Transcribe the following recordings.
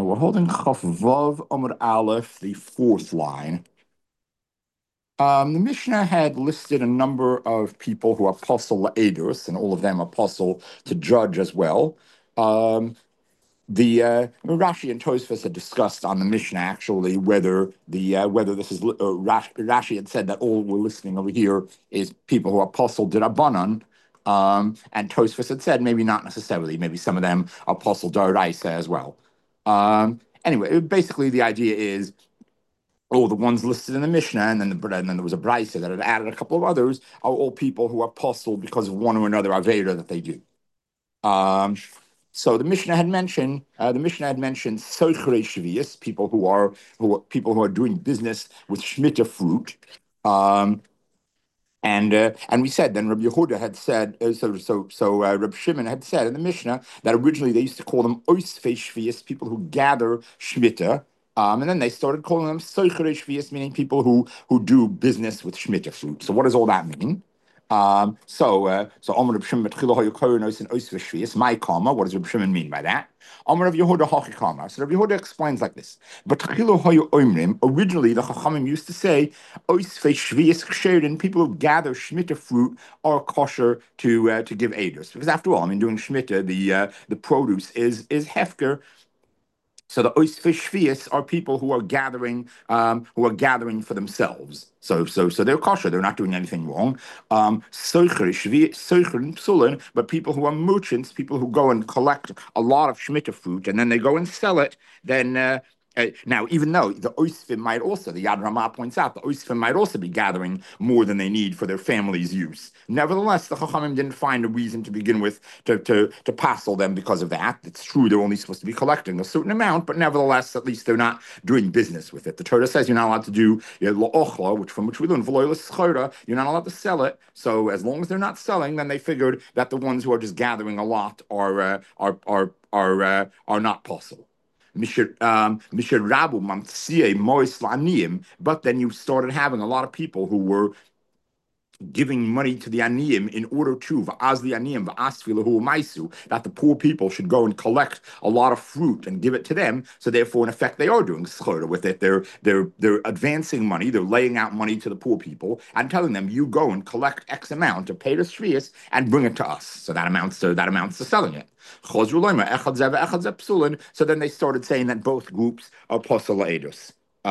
we're holding Chaf Vav Amud Aleph, the fourth line. The Mishnah had listed a number of people who are apostle edus, and all of them apostle to judge as well. The Rashi and Tosfos had discussed on the Mishnah actually whether this is Rashi had said that all we're listening over here is people who are apostle dirabanan, and Tosfos had said maybe not necessarily, maybe some of them are apostle d'oraisa as well. Anyway, basically the idea is the ones listed in the Mishnah, and then there was a brisa that had added a couple of others, are all people who are apostle because of one or another avera that they do. So the Mishnah had mentioned soichrei shvius, people who are doing business with shmita fruit. And we said then Rabbi Yehuda had said Rabbi Shimon had said in the Mishnah that originally they used to call them oisfei shvius, people who gather shmita. And then they started calling them soichrei shvius, meaning people who do business with shmita fruit. So what does all that mean? Omer Reb Shimon Betchila Hoyu Korenos and Ois V'Shvius. My comma. What does Reb Shimon mean by that? Omer Reb Yehuda Hachi comma. So Reb Yehuda explains like this: Betchila Hoyu Omrim. Originally, the Chachamim used to say Ois V'Shvius Ksherin. People who gather shmita fruit are kosher to give edus, because after all, I mean, doing shmita, the produce is hefker. So the oisfei shvius are people who are gathering for themselves. So they're kosher. They're not doing anything wrong. Soicher psulin, but people who are merchants, people who go and collect a lot of shmita fruit and then they go and sell it. Then now, even though the oisfim might also, the Yad Ramah points out, the oisfim might also be gathering more than they need for their family's use. Nevertheless, the Chachamim didn't find a reason to begin with to passel them because of that. It's true they're only supposed to be collecting a certain amount, but nevertheless, at least they're not doing business with it. The Torah says you're not allowed to do la'ochla, from which we learn v'lo l'schora, you're not allowed to sell it. So as long as they're not selling, then they figured that the ones who are just gathering a lot are not possible. Rabu but then you started having a lot of people who were giving money to the aniyim in order to that the poor people should go and collect a lot of fruit and give it to them. So therefore, in effect, they are doing schora with it. They're advancing money. They're laying out money to the poor people and telling them, you go and collect X amount of peiros shvius and bring it to us. So that amounts to selling it. So then they started saying that both groups are posel edus.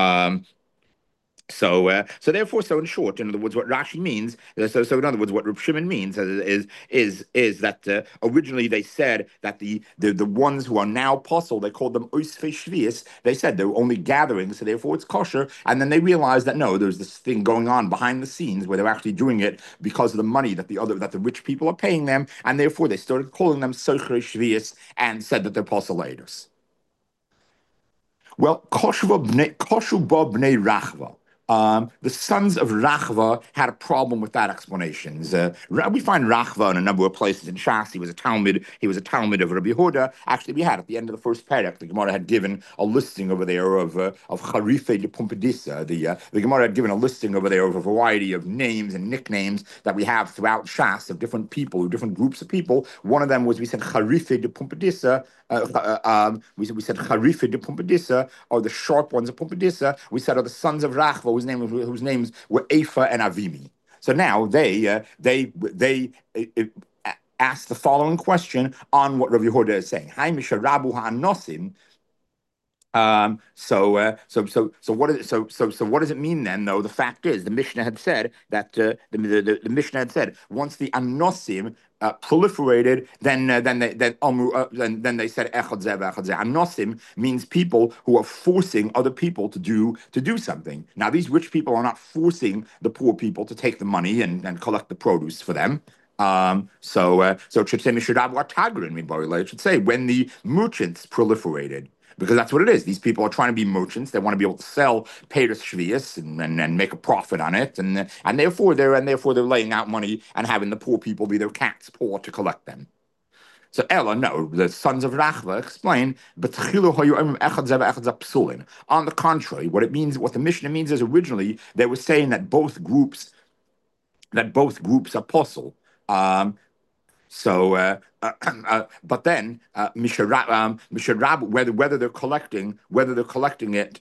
So in short, in other words, what Rashi means, so in other words, what Reb Shimon means is that originally they said that the ones who are now apostle, they called them oisfei shvius. They said they were only gathering, so therefore it's kosher. And then they realized that no, there's this thing going on behind the scenes where they're actually doing it because of the money that the rich people are paying them, and therefore they started calling them soichrei shvius and said that they're apostle edus. Well, Koshuba bnei Rachva. The sons of Rachva had a problem with that explanation. We find Rachva in a number of places in Shas. He was a Talmud. He was a Talmud of Rabbi Yehuda. Actually, we had at the end of the first parak, the Gemara had given a listing over there of Charife de Pumbedisa. The Gemara had given a listing over there of a variety of names and nicknames that we have throughout Shas of different people, different groups of people. One of them was, we said Charife de Pumbedisa. We said Charife de Pumbedisa are the sharp ones of Pumbedisa. We said are the sons of Rachva, whose names were Ephah and Avimi. So now they ask the following question on what Rabbi Yehuda is saying. Hai misha rabu ha'anosim. What does it mean then? Though the fact is, the Mishnah had said that the Mishnah had said once the anosim proliferated, then they said echad zeh v'echad zeh. Anosim means people who are forcing other people to do something. Now these rich people are not forcing the poor people to take the money and collect the produce for them. So it should say it should say when the merchants proliferated. Because that's what it is. These people are trying to be merchants. They want to be able to sell peiros shvius and make a profit on it, and therefore they're laying out money and having the poor people be their cat's paw to collect them. So Ella, no, the sons of Rachva explain, on the contrary, what the Mishnah means is originally they were saying that both groups are apostle. But then Misharab, whether they're collecting it.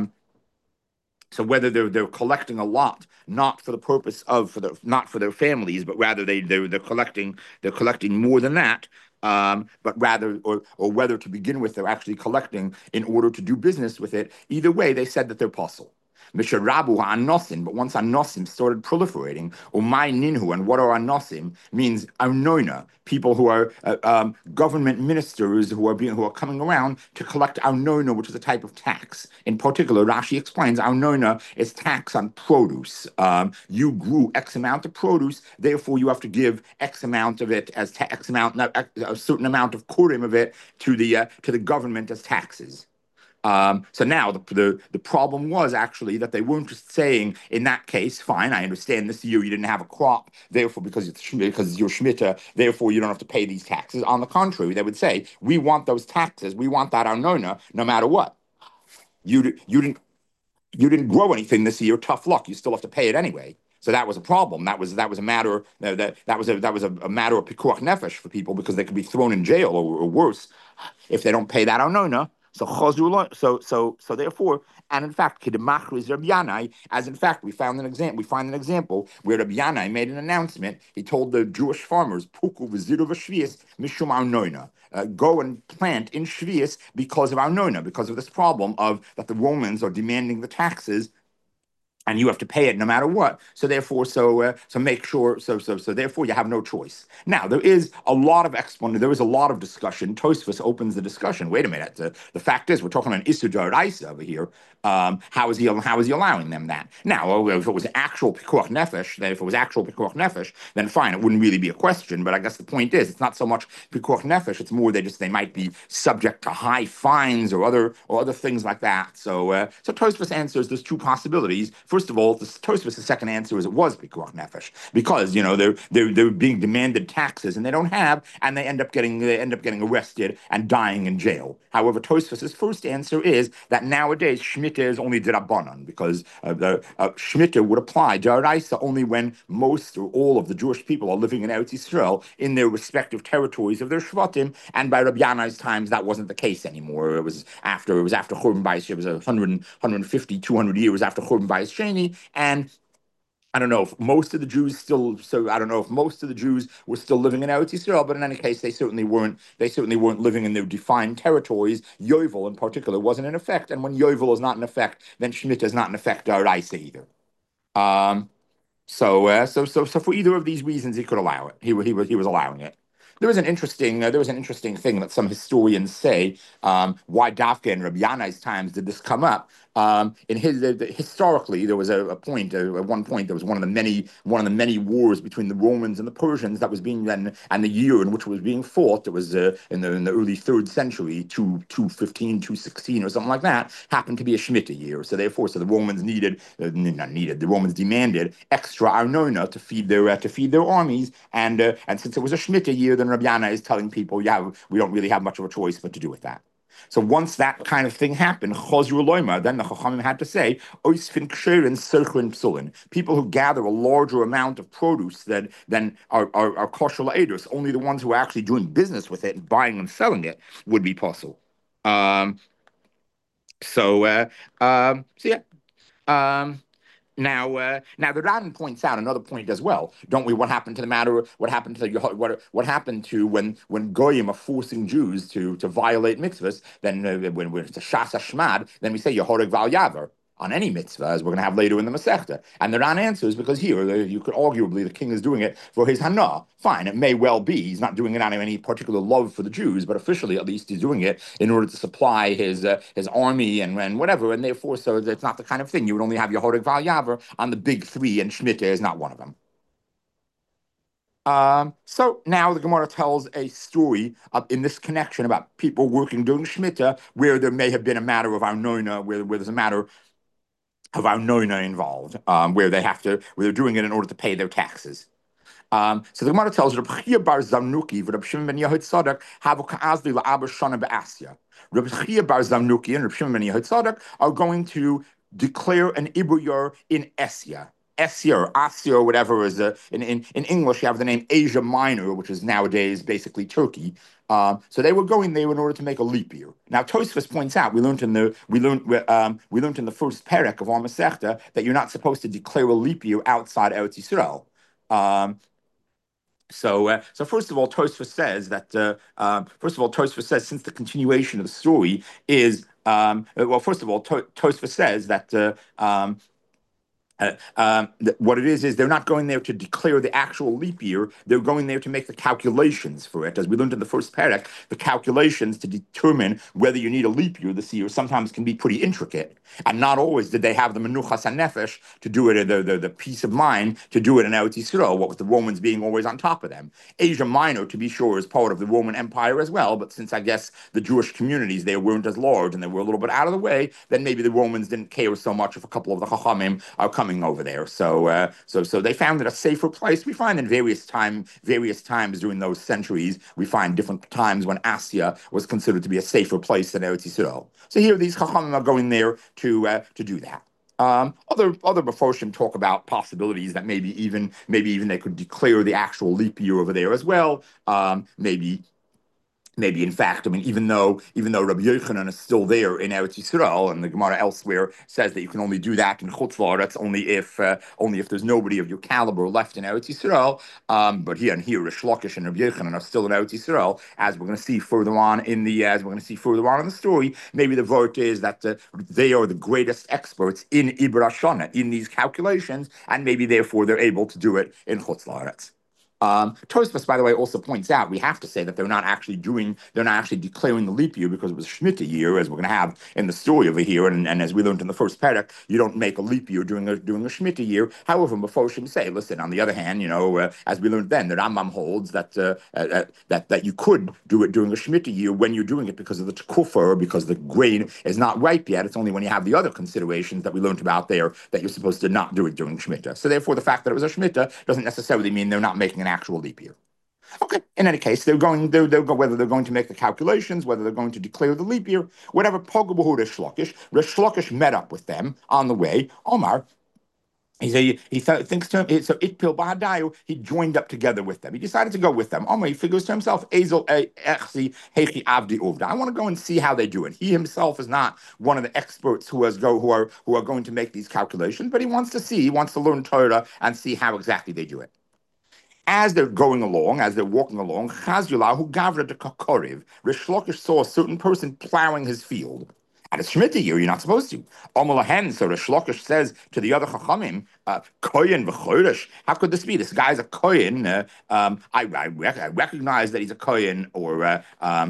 So whether they're collecting a lot, not for the purpose of not for their families, but rather they're collecting more than that, but rather or whether to begin with they're actually collecting in order to do business with it. Either way, they said that they're possible. Misharabu ha'anosim, but once anosim started proliferating, umay ninhu, and what are anosim means arnona, people who are government ministers who are coming around to collect arnona, which is a type of tax. In particular, Rashi explains arnona is tax on produce. You grew X amount of produce, therefore you have to give X amount of it as X amount, a certain amount of kurim of it to the government as taxes. So now the problem was actually that they weren't just saying in that case, fine, I understand this year you didn't have a crop, therefore because it's your shmita, therefore you don't have to pay these taxes. On the contrary, they would say we want those taxes, we want that arnona, no matter what. You didn't grow anything this year. Tough luck. You still have to pay it anyway. So that was a problem. That was a matter that was a matter of pikuach nefesh for people because they could be thrown in jail or worse if they don't pay that arnona. So therefore, and in fact, Kidemachris Rabbi Yanai, as in fact we find an example where Rabbi Yanai made an announcement. He told the Jewish farmers, Puku v'ziru v'shvius mishum arnoina. Go and plant in Shvius because of arnona, because of this problem of that the Romans are demanding the taxes and you have to pay it no matter what. So therefore, make sure. So therefore, you have no choice. Now there is a lot of explanation. There is a lot of discussion. Tosfos opens the discussion. Wait a minute. The fact is, we're talking on Issur D'Oraisa over here. How is he allowing them that? Now, if it was actual pikuach nefesh, then fine, it wouldn't really be a question. But I guess the point is, it's not so much pikuach nefesh. It's more they might be subject to high fines or other things like that. So Tosfos answers there's two possibilities. First of all, the Tosfos' second answer is it was pikuach nefesh because they're being demanded taxes and they don't have, and they end up getting arrested and dying in jail. However, Tosfos' first answer is that nowadays Shemitah is only D'Rabbanan because the Shemitah would apply D'Oraisa only when most or all of the Jewish people are living in Eretz Yisrael in their respective territories of their Shvatim, and by Rabbi Yanai's times that wasn't the case anymore. It was after Churban Bayis. It was 150, 200 years after Churban Bayis Sheni, and I don't know if most of the Jews still. So I don't know if most of the Jews were still living in Eretz Yisrael, but in any case, they certainly weren't. They certainly weren't living in their defined territories. Yovel, in particular, wasn't in effect, and when Yovel is not in effect, then Shemitah is not in effect D'Oraisa either. Um, so for either of these reasons, he could allow it. He was allowing it. There was an interesting thing that some historians say why Dafka in Rabbi Yanai's times did this come up. Historically, there was a point at one point there was one of the many wars between the Romans and the Persians that was being and the year in which it was being fought. It was in the early third century, 215, 216 or something like that. Happened to be a Shemitah year, so therefore, the Romans the Romans demanded extra arnona to feed their armies, and since it was a Shemitah year, then Rabbi Yana is telling people, yeah, we don't really have much of a choice but to do with that. So once that kind of thing happened, Chosru Loima, then the Chachamim had to say, Oisfin Ksherin Sirchin Psulin. People who gather a larger amount of produce than are kosher edus, only the ones who are actually doing business with it and buying and selling it would be possible. Um, so yeah. Um, now the Ran points out another point as well, don't we? What happened to the matter? What happened to when goyim are forcing Jews to violate mitzvahs? Then when it's a shas hashmad, then we say Yehorig val yaver on any mitzvah, as we're going to have later in the Masechta. And the Ran answers because here you could arguably the king is doing it for his hana. Fine, it may well be he's not doing it out of any particular love for the Jews, but officially at least he's doing it in order to supply his army and whatever, and therefore so it's not the kind of thing you would only have Yehorig val yaver on the big three, and Shemitah is not one of them. So now the Gemara tells a story in this connection about people working during Shemitah where there may have been a matter of Arnona, where there's a matter of Arnona involved, where they're doing it in order to pay their taxes. So the Gemara tells Reb Chia bar Zamnuki, Reb Shimon ben Yehud Tzadok, havu ka'azli la'aber shana be'asya. Reb Chia bar Zamnuki and Reb Shimon ben Yehud Tzadok are going to declare an Ibriyar in Esya. Essia or Assia or whatever is in English you have the name Asia Minor, which is nowadays basically Turkey. So they were going there in order to make a leap year. Now Tosfos points out we learned in the first perek of our Masechta that you're not supposed to declare a leap year outside Eretz Yisrael. So first of all, Tosfos says that since the continuation of the story is first of all, Tosfos says that what it is they're not going there to declare the actual leap year. They're going there to make the calculations for it. As we learned in the first parak, the calculations to determine whether you need a leap year this year sometimes can be pretty intricate. And not always did they have the menuchas hanefesh to do it, the peace of mind to do it in Eretz Yisrael, what with the Romans being always on top of them. Asia Minor, to be sure, is part of the Roman Empire as well, but since I guess the Jewish communities there weren't as large and they were a little bit out of the way, then maybe the Romans didn't care so much if a couple of the Chachamim are coming over there. So they found it a safer place. We find in various times during those centuries, we find different times when Assia was considered to be a safer place than Eretz Yisrael. So here these Chachamim are going there to do that. Other Meforshim talk about possibilities that maybe even they could declare the actual leap year over there as well. Maybe in fact, I mean, even though Rabbi Yochanan is still there in Eretz Yisrael, and the Gemara elsewhere says that you can only do that in Chutz La'aretz only if there's nobody of your caliber left in Eretz Yisrael. But here Rish Lakish and Rabbi Yochanan are still in Eretz Yisrael, as we're going to see further on in the story. Maybe the vote is that they are the greatest experts in Ibra Shana, in these calculations, and maybe therefore they're able to do it in Chutz La'aretz. Tosfos, by the way, also points out we have to say that they're not actually declaring the leap year because it was Shemitah year, as we're going to have in the story over here, and as we learned in the first parak, you don't make a leap year during a Shemitah year. However, Meforshim say, listen, on the other hand, as we learned then, the Rambam holds that that you could do it during a Shemitah year when you're doing it because of the tekufa, or because the grain is not ripe yet. It's only when you have the other considerations that we learned about there that you're supposed to not do it during Shemitah. So therefore, the fact that it was a Shemitah doesn't necessarily mean they're not making an actual leap year. Okay. In any case, they'll go whether they're going to make the calculations, whether they're going to declare the leap year, whatever. Pogabahu Rish Lakish met up with them on the way. Omar, thinks to him, so Itpil Bahadayu, he joined up together with them. He decided to go with them. Omar, he figures to himself, Ezel Echsi Hechi Avdi Uvda. I want to go and see how they do it. He himself is not one of the experts who are going to make these calculations, but he wants to learn Torah and see how exactly they do it. As they're walking along, Chazulahu Gavra de Kokoriv, Rish Lakish saw a certain person plowing his field. At a Shemitah year, you're not supposed to. Omalahen, so Rish Lakish says to the other Chachamim, Kohen v'chodesh, how could this be? This guy's a Kohen. I recognize that he's a Kohen, or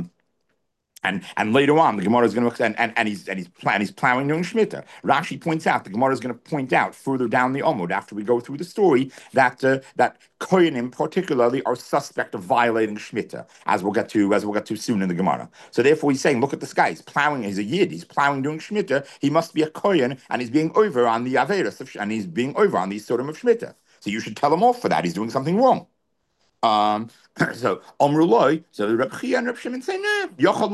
and later on, the Gemara is going to and he's plowing during Shemitah. Rashi points out, the Gemara is going to point out further down the Omud after we go through the story that that Kohanim particularly are suspect of violating Shemitah, as we'll get to soon in the Gemara. So therefore, he's saying, look at this guy. He's plowing. He's a Yid. He's plowing during Shemitah. He must be a Kohen, and he's being over on the Averis, and he's being over on the Sodom of Shemitah. So you should tell him off for that. He's doing something wrong. So Omruloi, so Reb Chia and Reb Shimon say, no,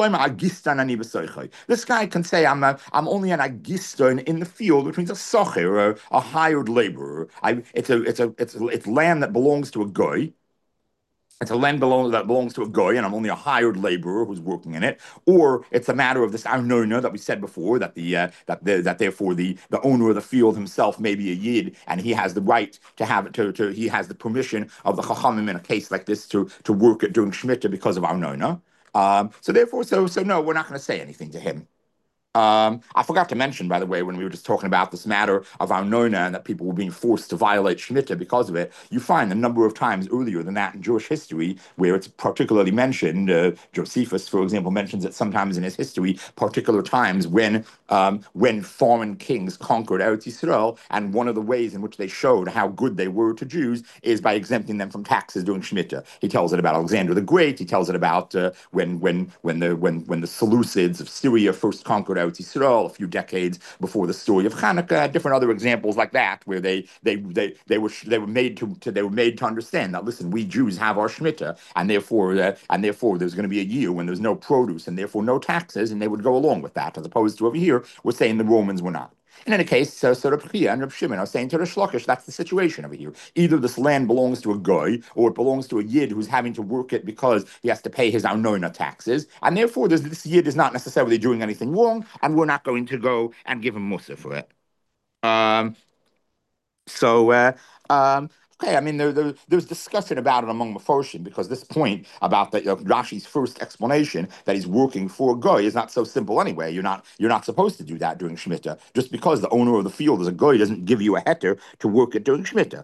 this guy can say I'm only an agiston in the field, which means a socher, or a hired laborer. It's land that belongs to a goy. It's a land that belongs to a goy, and I'm only a hired laborer who's working in it. Or it's a matter of this arnona that we said before, that therefore the owner of the field himself may be a yid, and he has the right to have it. He has the permission of the chachamim in a case like this to work it during Shemitah because of arnona. So no, we're not going to say anything to him. I forgot to mention, by the way, when we were just talking about this matter of Arnona and that people were being forced to violate Shemitah because of it, you find a number of times earlier than that in Jewish history where it's particularly mentioned. Josephus, for example, mentions it sometimes in his history, particular times when foreign kings conquered Eretz Yisrael, and one of the ways in which they showed how good they were to Jews is by exempting them from taxes during Shemitah. He tells it about Alexander the Great. He tells it about when the Seleucids of Syria first conquered Eretz Yisrael a few decades before the story of Hanukkah. Different other examples like that, where they were made to understand that, listen, we Jews have our Shemitah, and therefore there's going to be a year when there's no produce and therefore no taxes, and they would go along with that, as opposed to over here we're saying the Romans were not. In any case, so Reb Chia and Reb Shimon are saying to Rish Lakish, that's the situation over here. Either this land belongs to a guy, or it belongs to a yid who's having to work it because he has to pay his arnona taxes, and therefore this yid is not necessarily doing anything wrong, and we're not going to go and give him mussar for it. Um, so, okay, I mean, there's discussion about it among Mephoshim because this point about Rashi's first explanation that he's working for a guy is not so simple anyway. You're not supposed to do that during Shemitah. Just because the owner of the field is a guy doesn't give you a heter to work it during Shemitah.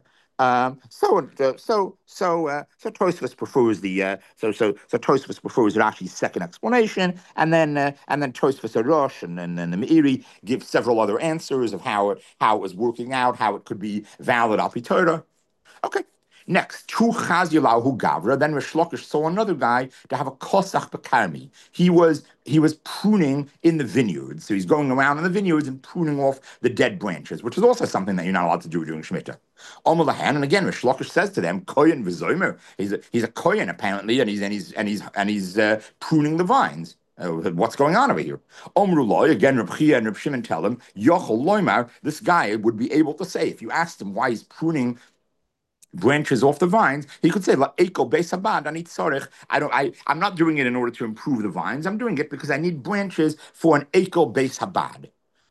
So Tosfos prefers Tosfos prefers Rashi's second explanation, and then Tosfos Arosh and the Meiri give several other answers of how it was working out, how it could be valid al Torah. Okay. Next, Tu Chazilahu Gavra. Then Rish Lakish saw another guy to have a kosach bekarmi. He was pruning in the vineyards. So he's going around in the vineyards and pruning off the dead branches, which is also something that you're not allowed to do during Shemitah. Omalahan, and again, Rish Lakish says to them, Kohen v'zomer. He's a Kohen apparently, and he's pruning the vines. What's going on over here? Omrullah, again, Reb Chia and Reb Shimon tell him, Yochel Loimar, this guy would be able to say, if you asked him why he's pruning branches off the vines, he could say, "Eiko beis habad ani tzorich." I'm not doing it in order to improve the vines. I'm doing it because I need branches for an eiko beis habad.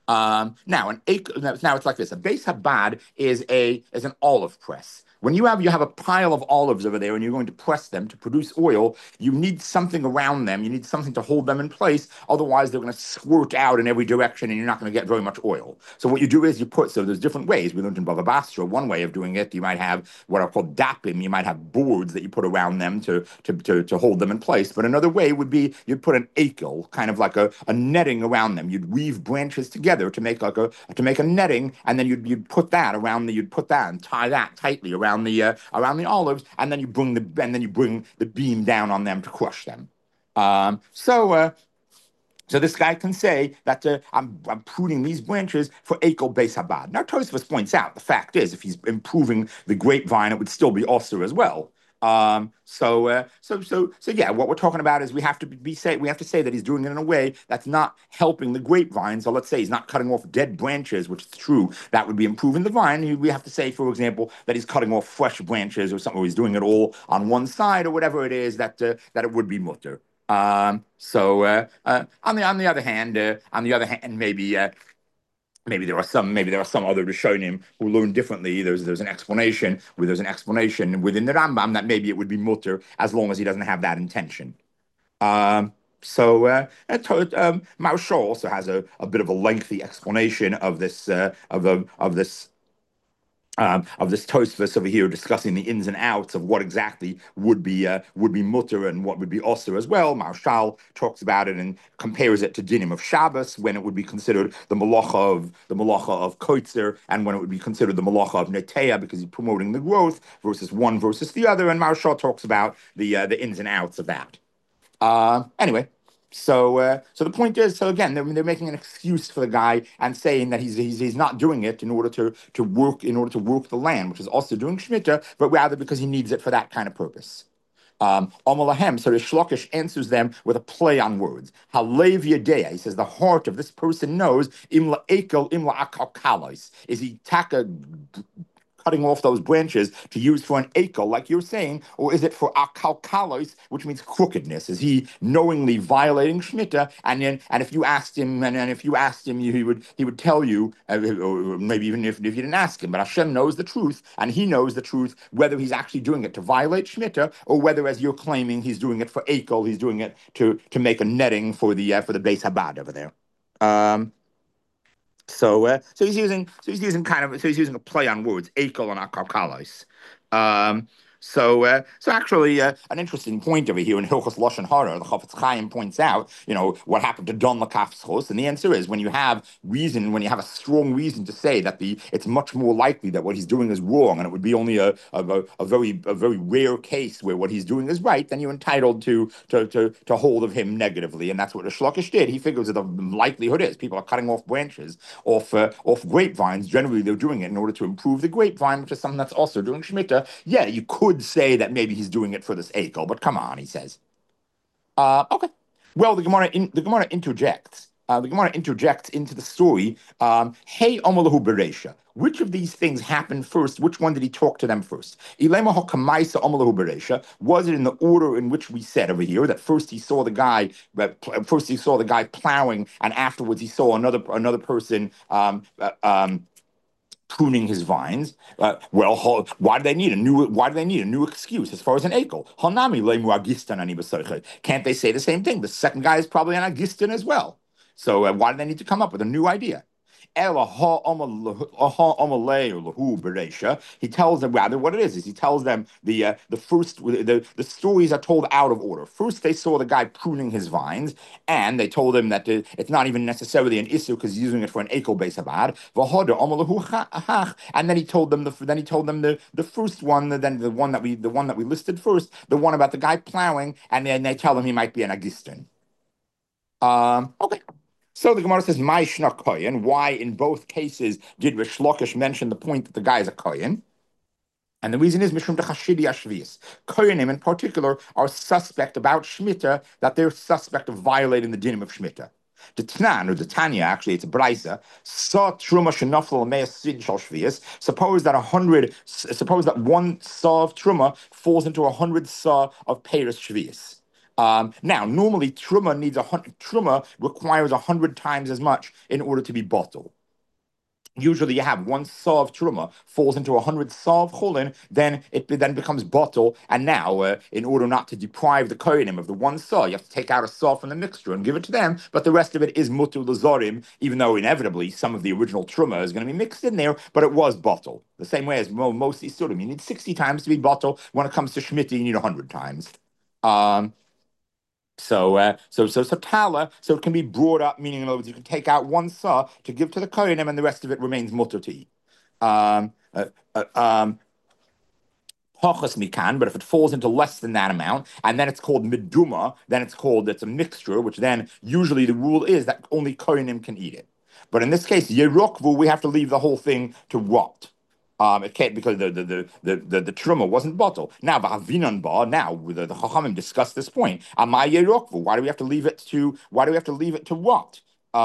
Now it's like this: a beis habad is an olive press. When you have a pile of olives over there and you're going to press them to produce oil, you need something around them. You need something to hold them in place. Otherwise, they're going to squirt out in every direction and you're not going to get very much oil. So what you do is so there's different ways. We learned in Bava Basra, one way of doing it, you might have what are called dapim. You might have boards that you put around them to hold them in place. But another way would be you'd put an akel, kind of like a netting around them. You'd weave branches together to make a netting, and then you'd put that and tie that tightly around the olives, and then you bring the beam down on them to crush them. So this guy can say that I'm pruning these branches for Ekel Beis Habad. Now Tosfos points out the fact is if he's improving the grapevine, it would still be Osir as well. So yeah, what we're talking about is we have to say that he's doing it in a way that's not helping the grapevine. So let's say he's not cutting off dead branches, which is true. That would be improving the vine. We have to say, for example, that he's cutting off fresh branches or something, or he's doing it all on one side or whatever it is that it would be mutter. On the other hand, maybe there are some other Rishonim who learn differently. There's an explanation within the Rambam that maybe it would be mutter as long as he doesn't have that intention. Maharshal also has a bit of a lengthy explanation of this Tosfos over here discussing the ins and outs of what exactly would be mutter and what would be osir as well. Maharshal talks about it and compares it to dinim of Shabbos, when it would be considered the malacha of koitzer, and when it would be considered the malacha of neteya, because he's promoting the growth versus one versus the other. And Maharshal talks about the ins and outs of that. Anyway. So the point is, so again, they're making an excuse for the guy and saying that he's not doing it in order to work the land, which is also doing shmita, but rather because he needs it for that kind of purpose. Omalahem, so Rish Lakish answers them with a play on words. Halev Yadea, he says, the heart of this person knows, imla ekel, imla akal kalos. Is he taka cutting off those branches to use for an akel, like you're saying, or is it for akalkalos, which means crookedness? Is he knowingly violating shmita? And if you asked him, he would tell you, or maybe even if you didn't ask him, but Hashem knows the truth, and He knows the truth, whether he's actually doing it to violate shmita, or whether, as you're claiming, he's doing it for akel, he's doing it to make a netting for the Beis Habad over there. So he's using a play on words, ekel and akarkalos. So actually, an interesting point over here in Hilchos Lashon Hara, the Chafetz Chaim points out, what happened to Don Lakafschos, and the answer is when you have a strong reason to say that it's much more likely that what he's doing is wrong, and it would be only a very rare case where what he's doing is right, then you're entitled to hold of him negatively, and that's what Rish Lakish did. He figures that the likelihood is people are cutting off branches off grapevines. Generally, they're doing it in order to improve the grapevine, which is something that's also doing shmita. Yeah, you could say that maybe he's doing it for this akel, but come on, he says. Okay. Well, the Gemara interjects. the Gemara interjects into the story, Hey Omalahu Beresha. Which of these things happened first? Which one did he talk to them first? Ilema Hakamaisa Omalahu Beresha. Was it in the order in which we said over here that first he saw the guy, plowing, and afterwards he saw another person pruning his vines? Why do they need a new excuse as far as an ekel? Hanami leimu agistan ani b'soichet. Can't they say the same thing? The second guy is probably an agistan as well. So why do they need to come up with a new idea? He tells them rather what it is he tells them the stories are told out of order. First they saw the guy pruning his vines, and they told him that it's not even necessarily an issue because he's using it for an ekel beis habad. And then he told them the first one, then the one that we listed first, the one about the guy plowing, and then they tell him he might be an agistin. Okay. So the Gemara says, "My shna kohen." Why in both cases did Rish Lakish mention the point that the guy is a kohen? And the reason is mishum dechashidi ashvius. Kohenim in particular are suspect about shmita, that they're suspect of violating the dinim of shmita. The Tnan, or the Tanya, actually, it's a brisa. Saw truma shenafel me'asid shal shvius. Suppose that one saw of truma falls into 100 saw of peiros shvius. Now, normally truma requires 100 times as much in order to be bottled. Usually, you have one saw of truma falls into 100 saw of chulin, then it becomes bottle. And now, in order not to deprive the kohenim of the one saw, you have to take out a saw from the mixture and give it to them. But the rest of it is mutu lazorim, even though inevitably some of the original truma is going to be mixed in there. But it was bottle. The same way as most isurim, you need 60 times to be bottle. When it comes to shmita, you need 100 times. So tala, so it can be brought up, meaning in other words, you can take out one saw to give to the kohenim, and the rest of it remains mutter to eat. Pachas mikan, but if it falls into less than that amount, and then it's called meduma, then it's a mixture, which then usually the rule is that only kohenim can eat it. But in this case, yerokvu, we have to leave the whole thing to rot. It can't, because the truma wasn't bottled. Now the Chachamim discussed this point. Why do we have to leave it to rot?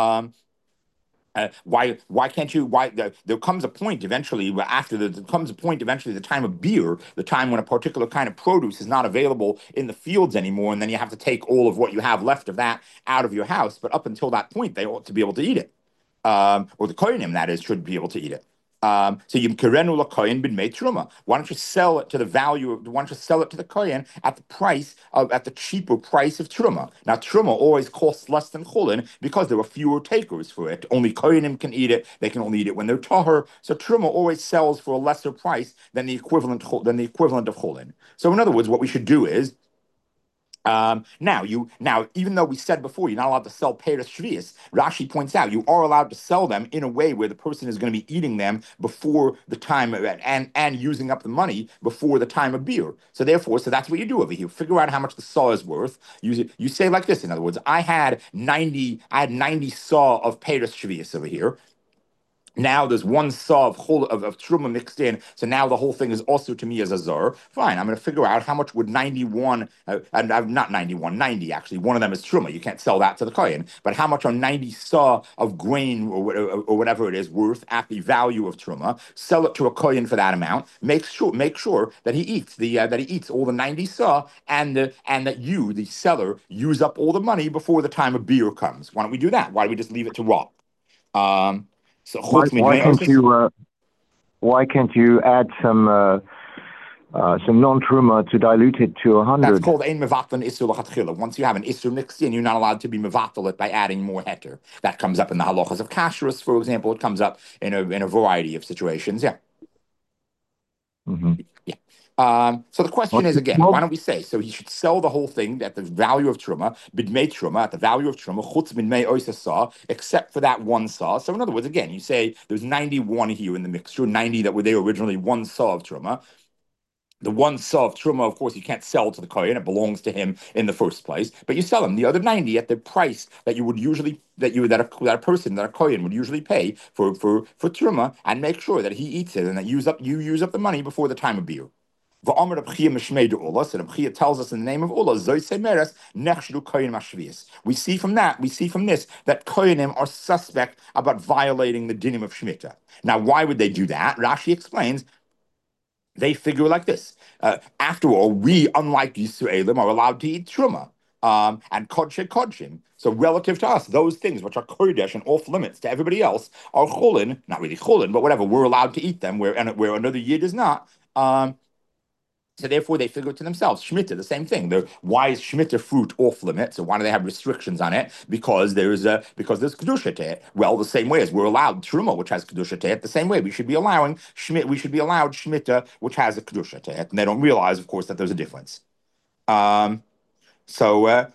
Why can't you? There comes a point eventually the time of beer, the time when a particular kind of produce is not available in the fields anymore, and then you have to take all of what you have left of that out of your house. But up until that point, they ought to be able to eat it, or the kohenim, that is, should be able to eat it. So yimkerenu lakoyin b'dmei truma. Why don't you sell it to the kohen at the cheaper price of truma? Now truma always costs less than chulin because there are fewer takers for it. Only kohenim can eat it. They can only eat it when they're tahor. So truma always sells for a lesser price than the equivalent of chulin. So in other words, what we should do is, now, even though we said before you're not allowed to sell peiros shvius, Rashi points out you are allowed to sell them in a way where the person is going to be eating them before the time and using up the money before the time of beer. So that's what you do over here. Figure out how much the saw is worth. You say like this. In other words, I had 90 saw of peiros shvius over here. Now there's one saw of truma mixed in, so now the whole thing is also to me as a zar. Fine, I'm going to figure out how much would 91, not 91, 90 actually. One of them is truma. You can't sell that to the kohen. But how much are 90 saw of grain or whatever it is worth at the value of truma? Sell it to a kohen for that amount. Make sure that he eats all the 90 saw, and that you, the seller, use up all the money before the time of beer comes. Why don't we do that? Why do we just leave it to rot? So why can't you add some non-truma to dilute it to 100? That's called ein mevatlan isur l'chatchila. Once you have an isur mixed in, you're not allowed to be mevatal it by adding more heter. That comes up in the halachas of kashrus, for example. It comes up in a variety of situations. Yeah. Mm-hmm. Yeah. So the question is again, why don't we say, so he should sell the whole thing at the value of truma, bidmei truma, at the value of truma, chutz bidmei oisa saw, except for that one saw. So in other words, again, you say there's 91 here in the mixture, 90 that were there originally, one saw of truma. The one saw of truma, of course, you can't sell to the kohen; it belongs to him in the first place. But you sell him the other 90 at the price that you would usually that a kohen would usually pay for truma, and make sure that he eats it and that you use up the money before the time of beer. V'amar Reb Chia Mishmei de Ula. So Reb Chia tells us in the name of Ula, Zoyse Meres Nechshdu Koyin Mashvius. We see from this that Koyanim are suspect about violating the dinim of Shemitah. Now, why would they do that? Rashi explains. They figure like this. After all, we, unlike Yisraelim, are allowed to eat truma and kodshe kodshim. So relative to us, those things which are kodesh and off limits to everybody else are chulin, not really chulin, but whatever. We're allowed to eat them where another yid is not. So therefore, they figure it to themselves. Shemitah, the same thing. Why is Shemitah fruit off limits? So why do they have restrictions on it? Because there's kedusha to it. Well, the same way as we're allowed truma, which has kedusha to it, the same way we should be allowed Shemitah, which has a kedusha to it. And they don't realize, of course, that there's a difference. So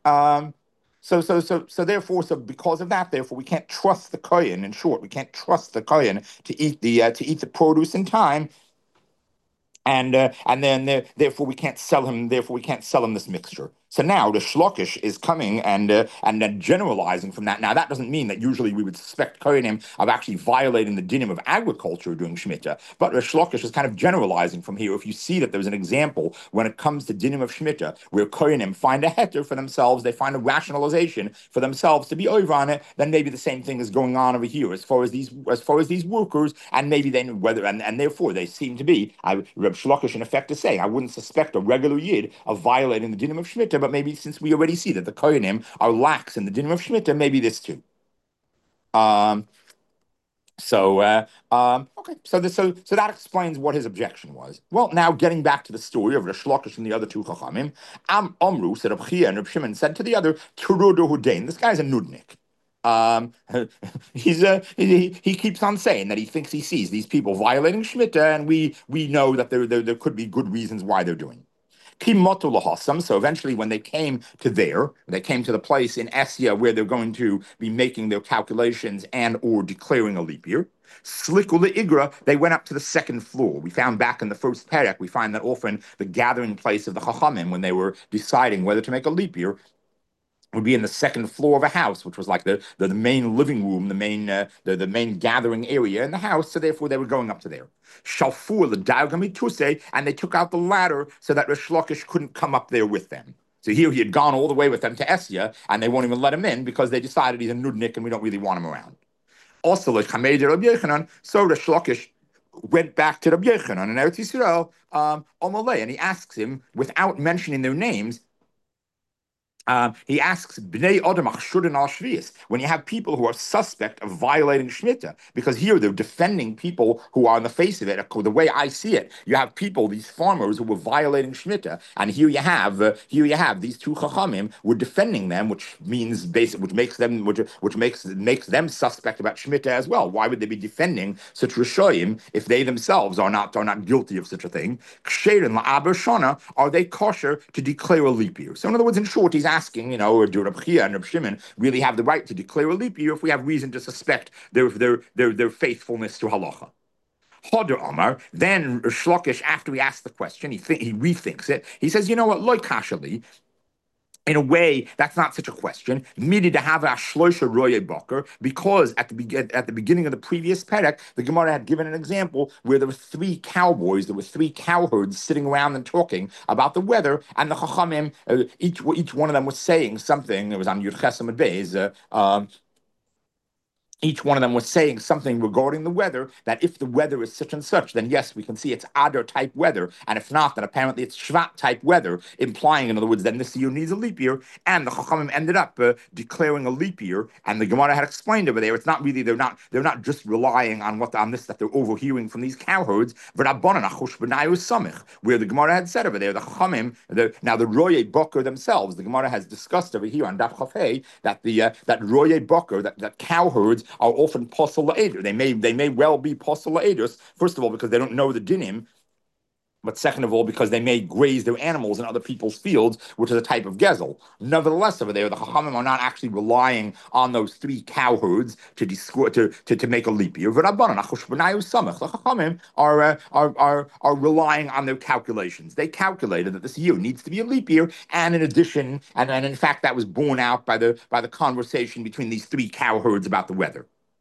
therefore, because of that, therefore, we can't trust the kohen. In short, we can't trust the kohen to eat the produce in time. And then therefore we can't sell him. Therefore we can't sell him this mixture. So now the Shlokish is coming and then generalizing from that. Now that doesn't mean that usually we would suspect Kohanim of actually violating the dinim of agriculture during Shemitah. But the Shlokish is kind of generalizing from here. If you see that there's an example when it comes to dinim of Shemitah where Kohanim find a heter for themselves, they find a rationalization for themselves to be over on it, then maybe the same thing is going on over here as far as these workers, and maybe then and therefore they seem to be. Reb Shlokish in effect is saying I wouldn't suspect a regular yid of violating the dinim of Shemitah. But maybe since we already see that the Kohanim are lax in the dinim of Shemitah, maybe this too. Okay, so that explains what his objection was. Well, now getting back to the story of Rish Lakish and the other two Chachamim, Amru said Reb Chia and Reb Shimon said to the other, Terudo Hudain, this guy's a nudnik. He keeps on saying that he thinks he sees these people violating Shemitah, and we know that there could be good reasons why they're doing it. So eventually, when they came to the place in Esya where they're going to be making their calculations and or declaring a leap year. Slikula Igra, they went up to the second floor. We found back in the first perek, we find that often the gathering place of the Chachamim, when they were deciding whether to make a leap year, would be in the second floor of a house, which was like the main living room, the main gathering area in the house. So therefore, they were going up to there. Shalfur the Daugamituse, and they took out the ladder so that Rish Lakish couldn't come up there with them. So here he had gone all the way with them to Esya, and they won't even let him in because they decided he's a nudnik and we don't really want him around. Also, like Hamed Rabbi Yechanan, so Rish Lakish went back to Rabbi Yechanan in Eretz Yisrael, and he asks him, without mentioning their names, he asks, Bnei Adam Achshurin al Shvius, when you have people who are suspect of violating Shemitah, because here they're defending people who are on the face of it. The way I see it, you have people, these farmers who were violating Shemitah, and here you have these two Chachamim were defending them, which makes them suspect about Shemitah as well. Why would they be defending such Rishoyim if they themselves are not guilty of such a thing? Ksherin la'aber shana, are they kosher to declare a leap year? So in other words, in short, he's asking, do Reb Chia and Reb Shimon really have the right to declare a leap year if we have reason to suspect their faithfulness to halacha? Hoder Omar, then Shlokish, after he asks the question, he rethinks it. He says, you know what, loy kashali. In a way, that's not such a question. Midi to have a shloisha roye boker, because at the beginning of the previous perek, the Gemara had given an example where there were three cowboys, there were three cowherds sitting around and talking about the weather, and the Chachamim, each one of them was saying something. It was on Yud Chesam Beis. Each one of them was saying something regarding the weather, that if the weather is such and such, then yes, we can see it's Adar type weather. And if not, then apparently it's Shvat type weather, implying, in other words, then this year needs a leap year. And the Chachamim ended up declaring a leap year. And the Gemara had explained over there, it's not really, they're not just relying on this that they're overhearing from these cowherds, where the Gemara had said over there, the Chachamim, now the Roye Boker themselves, the Gemara has discussed over here on Daf Chafei, that that Roye Boker, that cowherds, are often posel la'eder. They may well be posel la'edus. First of all, because they don't know the dinim, but second of all, because they may graze their animals in other people's fields, which is a type of gezel. Nevertheless, over there, the Chachamim are not actually relying on those three cowherds to make a leap year. The Chachamim are relying on their calculations. They calculated that this year needs to be a leap year, and in addition, and in fact, that was borne out by the conversation between these three cowherds about the weather.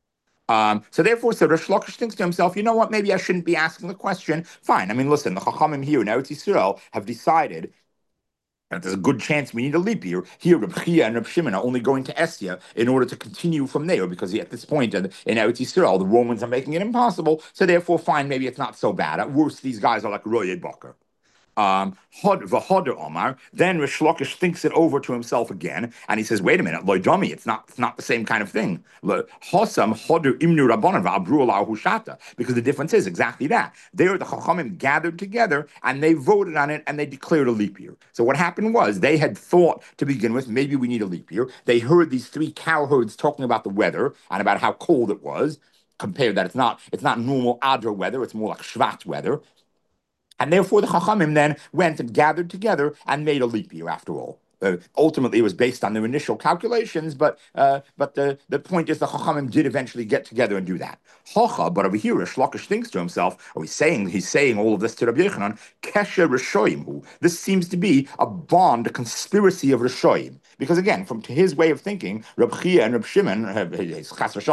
So therefore, so Rish Lakish thinks to himself, you know what, maybe I shouldn't be asking the question. Fine. I mean, listen, the Chachamim here in Eretz Yisrael have decided that there's a good chance we need a leap year. Here, Reb Chia and Reb Shimon are only going to Estia in order to continue from there, because at this point in Eretz Yisrael, the Romans are making it impossible. So therefore, fine, maybe it's not so bad. At worst, these guys are like Roye Baker. V'hoder Omar. Then Rish Lakish thinks it over to himself again, and he says, "Wait a minute, loydami, it's not the same kind of thing. Hosam hoder imnu rabbanan v'abru alahu hushata, because the difference is exactly that. There, the Chachamim gathered together and they voted on it and they declared a leap year. So what happened was they had thought to begin with, maybe we need a leap year. They heard these three cowherds talking about the weather and about how cold it was. Compared that it's not normal Adar weather, it's more like Shvat weather. And therefore, the Chachamim then went and gathered together and made a leap year after all. Ultimately, it was based on their initial calculations, but the point is the Chachamim did eventually get together and do that. Hocha, but over here, Rish Lakish thinks to himself, or he's saying all of this to Rabbi Yochanan, Kesher Rishoyim. This seems to be a bond, a conspiracy of Rishoyim. Because again, from to his way of thinking, Reb Chia and Reb Shimon, he's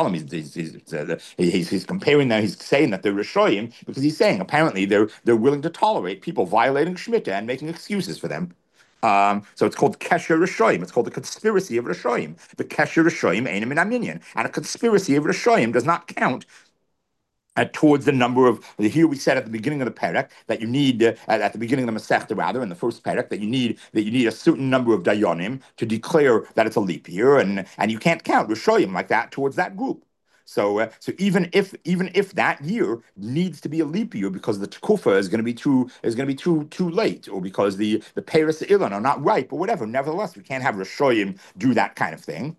comparing them. He's saying that they're Rishoyim because he's saying apparently they're willing to tolerate people violating Shemitah and making excuses for them. So it's called Kesher Rishoyim. It's called the conspiracy of Rishoyim. The Kesher Rishoyim ain't min aminyan, and a conspiracy of Rishoyim does not count towards the number of, here we said at the beginning of the parak that you need at the beginning of the Masechta, rather in the first parak, that you need a certain number of dayanim to declare that it's a leap year, and you can't count Rishoyim like that towards that group. So even if that year needs to be a leap year because the tekufa is going to be too late, or because the Paris Ilan are not ripe or whatever, nevertheless we can't have Rishoyim do that kind of thing.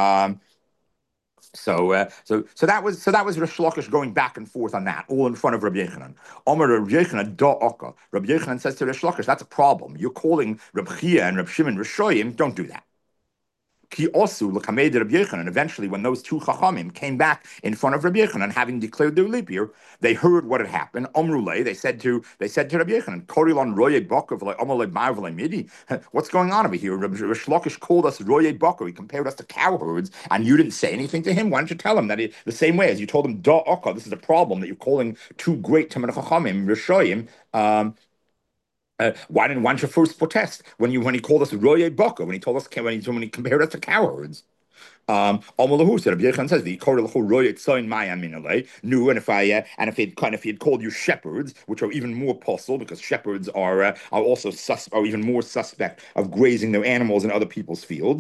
So that was Rish Lakish going back and forth on that, all in front of Rabbi Yochanan. Omer Rabbi Yochanan da Oka. Rabbi Yochanan says to Rish Lakish, that's a problem. You're calling Reb Chia and Reb Shimon Rishoyim. Don't do that. Ki osu l'kamed Rabbi Yochanan. Eventually, when those two chachamim came back in front of Rabbi Yochanan, having declared their leap year, they heard what had happened. Omrulei, they said to Rabbi Yochanan, Korilon roye baker v'lei omalei mar v'lei midi. What's going on over here? Rabbi Lakish called us roye baker. He compared us to cowherds, and you didn't say anything to him. Why don't you tell him that the same way as you told him da oka? This is a problem that you're calling two great Talmidei Chachamim Rishoyim. Why didn't you first protest when he called us Roye Baka, when he compared us to cowards? Amalahu said, Rabbi Yechon says, the Roye Tzayin Maya Minalei knew, and if he had called you shepherds, which are even more possible because shepherds are also even more suspect of grazing their animals in other people's fields.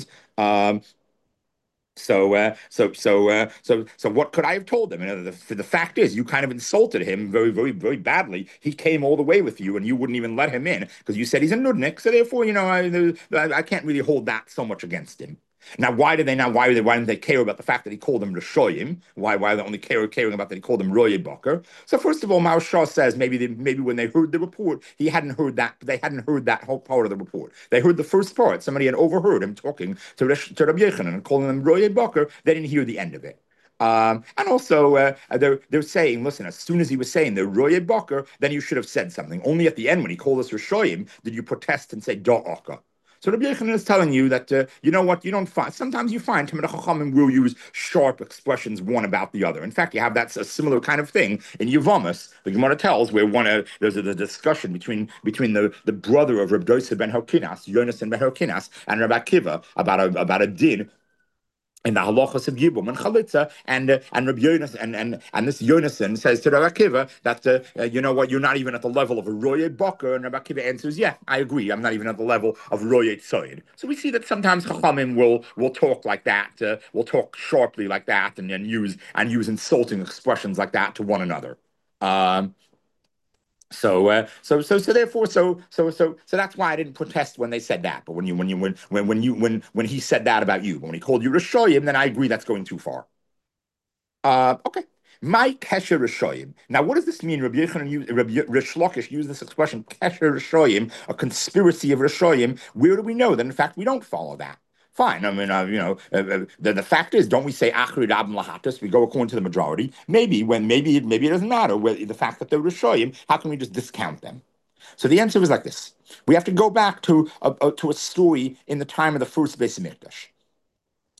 So what could I have told him? The fact is, you kind of insulted him very, very, very badly. He came all the way with you, and you wouldn't even let him in because you said he's a nudnik. So therefore, I can't really hold that so much against him. Now, why didn't they care about the fact that he called them Rishoyim? Why are they only caring about that he called them Roye Baker? So first of all, Mao Shah says maybe when they heard the report, they hadn't heard that whole part of the report. They heard the first part. Somebody had overheard him talking to Rabbi Yochanan and calling them Roye Baker. They didn't hear the end of it. And also, they're saying, listen, as soon as he was saying the Roye Baker, then you should have said something. Only at the end, when he called us Rishoyim, did you protest and say Da'aka. So Rabbi Yochanan is telling you that, you know what, you don't find, sometimes you find Talmidei Chachamim will use sharp expressions one about the other. In fact, you have a similar kind of thing in Yevamos. The Gemara tells where there's a discussion between the brother of Rabbi Dosa ben Hokinas, Yonasan ben Hokinas, and Rabbi Akiva about a din in the halachas of Yibum and Chalitza, and Rabbi Yonas and this Yonasan says to Rabbi Akiva that you know what, you're not even at the level of a Roye Baker, and Rabbi Akiva answers, yeah, I agree, I'm not even at the level of Roye Tzoyed. So we see that sometimes Chachamim will talk like that, will talk sharply like that, and use insulting expressions like that to one another. So therefore, that's why I didn't protest when they said that. But when he said that about you, when he called you Rishoyim, then I agree that's going too far. Okay. My kesher Rishoyim. Now, what does this mean? Rabbi Rish Lakish used this expression, kesher Rishoyim, a conspiracy of Rishoyim. Where do we know that, in fact, we don't follow that? Fine. I mean, the fact is, don't we say Achri Rabim Lahatis? We go according to the majority. Maybe it doesn't matter the fact that they're Rishoyim. How can we just discount them? So the answer is like this: we have to go back to a story in the time of the first Beis Hamikdash.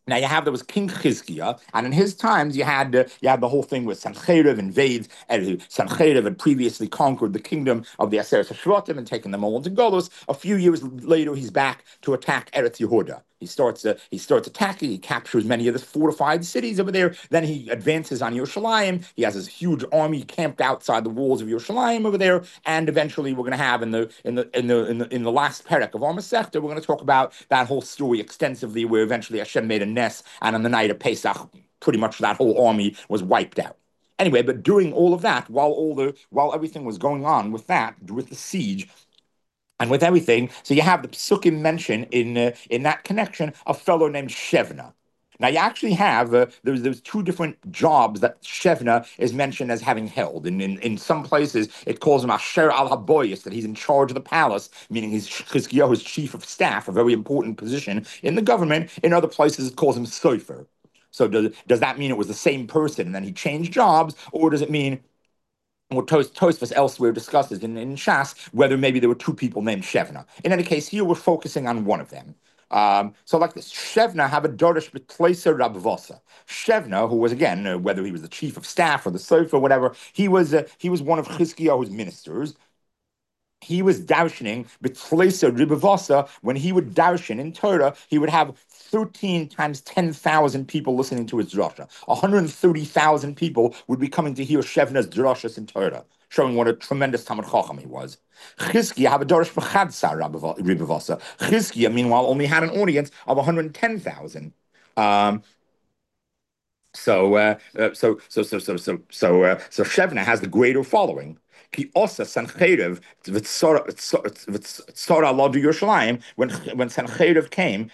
Now you have there was King Chizkiah, and in his times you had the whole thing with Sancheriv invades. Sancheriv had previously conquered the kingdom of the Aseret Shvatim and taken them all into Golos. A few years later, he's back to attack Eretz Yehuda. He starts attacking. He captures many of the fortified cities over there. Then he advances on Yerushalayim. He has this huge army camped outside the walls of Yerushalayim over there. And eventually, we're going to have in the last perek of our Masechta, we're going to talk about that whole story extensively, where eventually Hashem made a ness, and on the night of Pesach, pretty much that whole army was wiped out. Anyway, but during all of that, while everything was going on with the siege, and with everything, so you have the Psukim mention in that connection a fellow named Shevna. Now you actually have there's two different jobs that Shevna is mentioned as having held. In some places it calls him Asher al Haboyis, that he's in charge of the palace, meaning he's Chizkiyahu's chief of staff, a very important position in the government. In other places it calls him Sofer. So does that mean it was the same person and then he changed jobs, or does it mean what Tosfos elsewhere discusses in Shas, whether maybe there were two people named Shevna? In any case, here we're focusing on one of them. So like this, Shevna have a Dorish Betleisa Rabvosa. Shevna, who was again, whether he was the chief of staff or the sofa or whatever, he was one of Chizkiyahu's ministers. He was darshaning Betleisa Ribavosa. When he would darshan in Torah, he would have 13 times 10,000 people listening to his drasha. 130,000 people would be coming to hear Shevna's drashas in Torah, showing what a tremendous Talmid Chacham he was. Chizkiah have a Dorish B'chadsa Ribavosa. Chizkiah, meanwhile, only had an audience of 110,000. So Shevna has the greater following. Ki osa Sancheriv v'tzara ladu Yerushalayim, when Sancheriv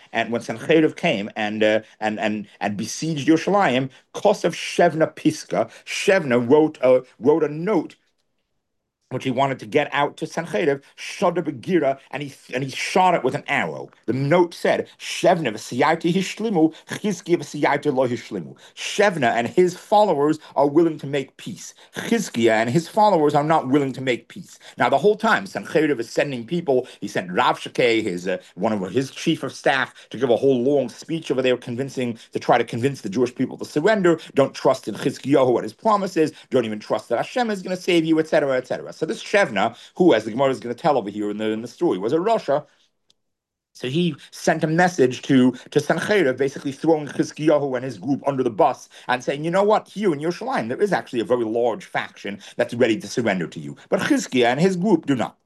came and besieged Yerushalayim, Kosev Shevna Piska. Shevna wrote a note which he wanted to get out to Sancheriv, Shoda Begira, and he shot it with an arrow. The note said, Shevna v'siyarti hishlimu, Chizkiah v'siyarti lo hishlimu. Shevna and his followers are willing to make peace. Chizkiah and his followers are not willing to make peace. Now, the whole time, Sancheriv is sending people. He sent Rav Shakeh, one of his chief of staff, to give a whole long speech over there, to try to convince the Jewish people to surrender. Don't trust in Chizkiyahu and his promises. Don't even trust that Hashem is going to save you, etc., etc. So this Shevna, who, as the Gemara is going to tell over here in the story, was a Rasha. So he sent a message to Sancheriv, basically throwing Chizkiyahu and his group under the bus and saying, you know what, here in Yerushalayim, there is actually a very large faction that's ready to surrender to you. But Chizkiah and his group do not.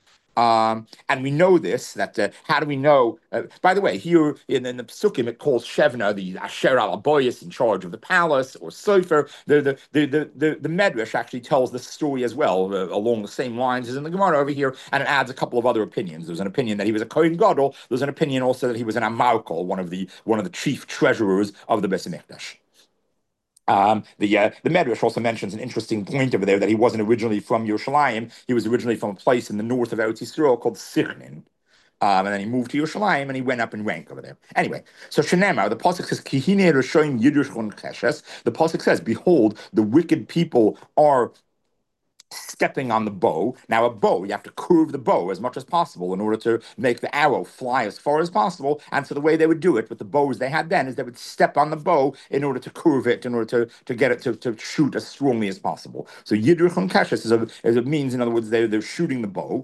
And we know this, that how do we know? By the way, here in the Psukim, it calls Shevna the Asher al Aboyis, in charge of the palace, or Sofer. The Medrash actually tells this story as well, along the same lines as in the Gemara over here, and it adds a couple of other opinions. There's an opinion that he was a Kohen Gadol. There's an opinion also that he was an Amarkol, one of the chief treasurers of the Beis Hamikdash. The Medrash also mentions an interesting point over there, that he wasn't originally from Yerushalayim. He was originally from a place in the north of Eretz Yisrael called Sichnin. And then he moved to Yerushalayim and he went up in rank over there. Anyway, so Shenemar, the pasuk says, Kihine Rishoyim Yidushon Cheshes. The pasuk says, behold, the wicked people are stepping on the bow. Now, a bow, you have to curve the bow as much as possible in order to make the arrow fly as far as possible. And so the way they would do it with the bows they had then is they would step on the bow in order to curve it, in order to get it to shoot as strongly as possible. So Yidruchon Keshes is a means, in other words, they're shooting the bow.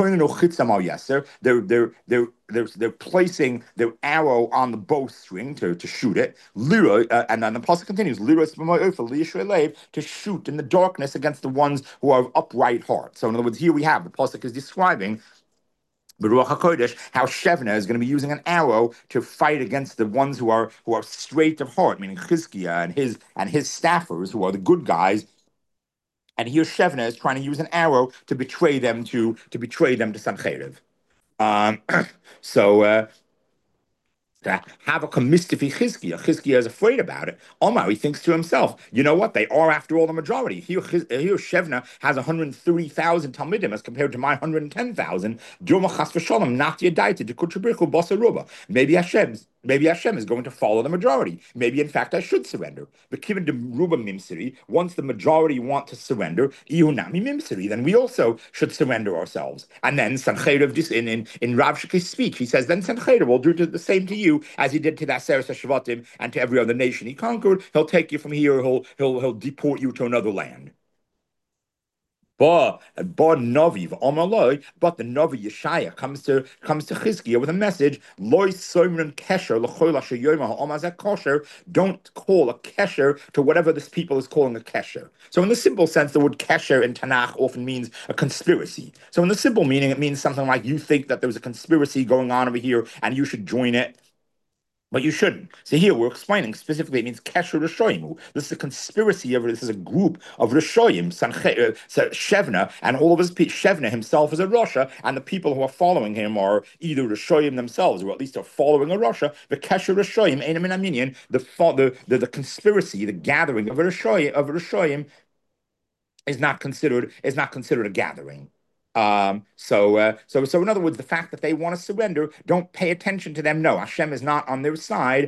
They're placing their arrow on the bowstring to shoot it. And then the pasuk continues, to shoot in the darkness against the ones who are of upright heart. So in other words, here we have, the pasuk is describing B'Ruach HaKodesh, how Shevna is going to be using an arrow to fight against the ones who are straight of heart, meaning Chizkiah and his staffers, who are the good guys. And here Shevna is trying to use an arrow to betray them to Sancheriv. Havaka mystifi Chizkiah. Chizkiah is afraid about it. Omar, he thinks to himself, you know what? They are, after all, the majority. Here Shevna has 130,000 Talmidim as compared to my 110,000. Maybe Hashem's Maybe Hashem is going to follow the majority. Maybe, in fact, I should surrender. But given the Ruba Mimsiri, once the majority want to surrender, Ihunami Mimsiri, then we also should surrender ourselves. And then Sancheirav, in Rav Shekhi's speech, he says, then Sancheirav will do the same to you as he did to the Aseret HaShavatim and to every other nation he conquered. He'll take you from here, he'll deport you to another land. But the Navi Yeshaya comes to Chizkiah with a message. Don't call a kesher to whatever this people is calling a kesher. So in the simple sense, the word kesher in Tanakh often means a conspiracy. So in the simple meaning, it means something like you think that there's a conspiracy going on over here and you should join it. But you shouldn't. So here we're explaining specifically it means Kesher Rishoyimu. This is a conspiracy this is a group of Rishoyim, Shevna, and all of his people. Shevna himself is a Rasha, and the people who are following him are either Rishoyim themselves, or at least are following a Rasha. The Kesher Rishoyim, Einam Minaminian, the conspiracy, the gathering of Rishoyim is not considered a gathering. So in other words, the fact that they want to surrender, don't pay attention to them. No, Hashem is not on their side.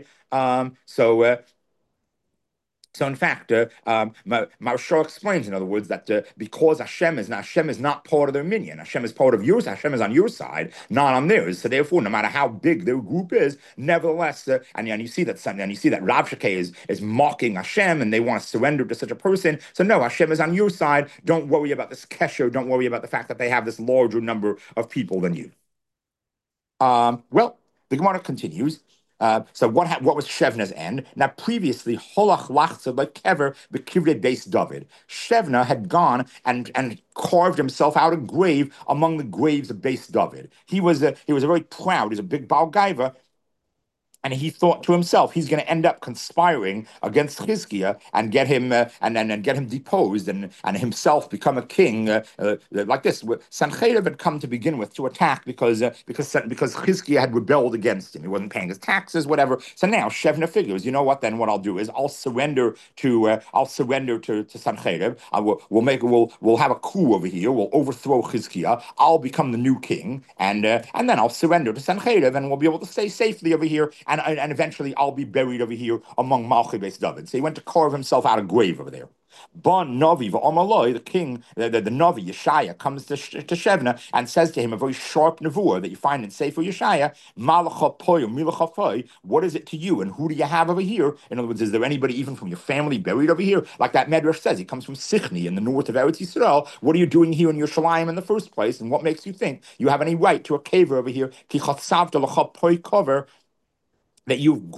So in fact, Maharsha explains, in other words, that because Hashem is not part of their minion, Hashem is part of yours. Hashem is on your side, not on theirs. So therefore, no matter how big their group is, nevertheless, and you see that Rav Shekeh is mocking Hashem, and they want to surrender to such a person. So no, Hashem is on your side. Don't worry about this kesher. Don't worry about the fact that they have this larger number of people than you. Well, the Gemara continues. So what was Shevna's end? Now previously, Holach Lachza like Kever Bekivre Beis David. Shevna had gone and carved himself out a grave among the graves of Beis David. He was a very proud. He's a big Baal Gaiva. And he thought to himself, he's going to end up conspiring against Chizkiah and get him and get him deposed and himself become a king like this. Sancheirav had come to begin with to attack because Chizkiah had rebelled against him. He wasn't paying his taxes, whatever. So now Shevna figures, you know what? Then what I'll do is I'll surrender to Sancheirav. We'll have a coup over here. We'll overthrow Chizkiah. I'll become the new king, and then I'll surrender to Sancheirav, and we'll be able to stay safely over here. And eventually I'll be buried over here among Malchi Beis David. So he went to carve himself out a grave over there. Bon Navi v'Amaloi, the king, the Navi Yeshaya comes to Shevna and says to him a very sharp nevuah that you find in Sefer Yeshaya. Malacha poy milacha foy. What is it to you, and who do you have over here? In other words, is there anybody even from your family buried over here? Like that Medrash says, he comes from Sichni in the north of Eretz Yisrael. What are you doing here in Yerushalayim in the first place? And what makes you think you have any right to a cave over here? Ki chatzavta lacha poy cover. That you've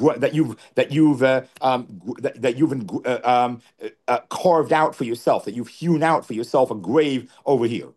carved out for yourself, that you've hewn out for yourself a grave over here.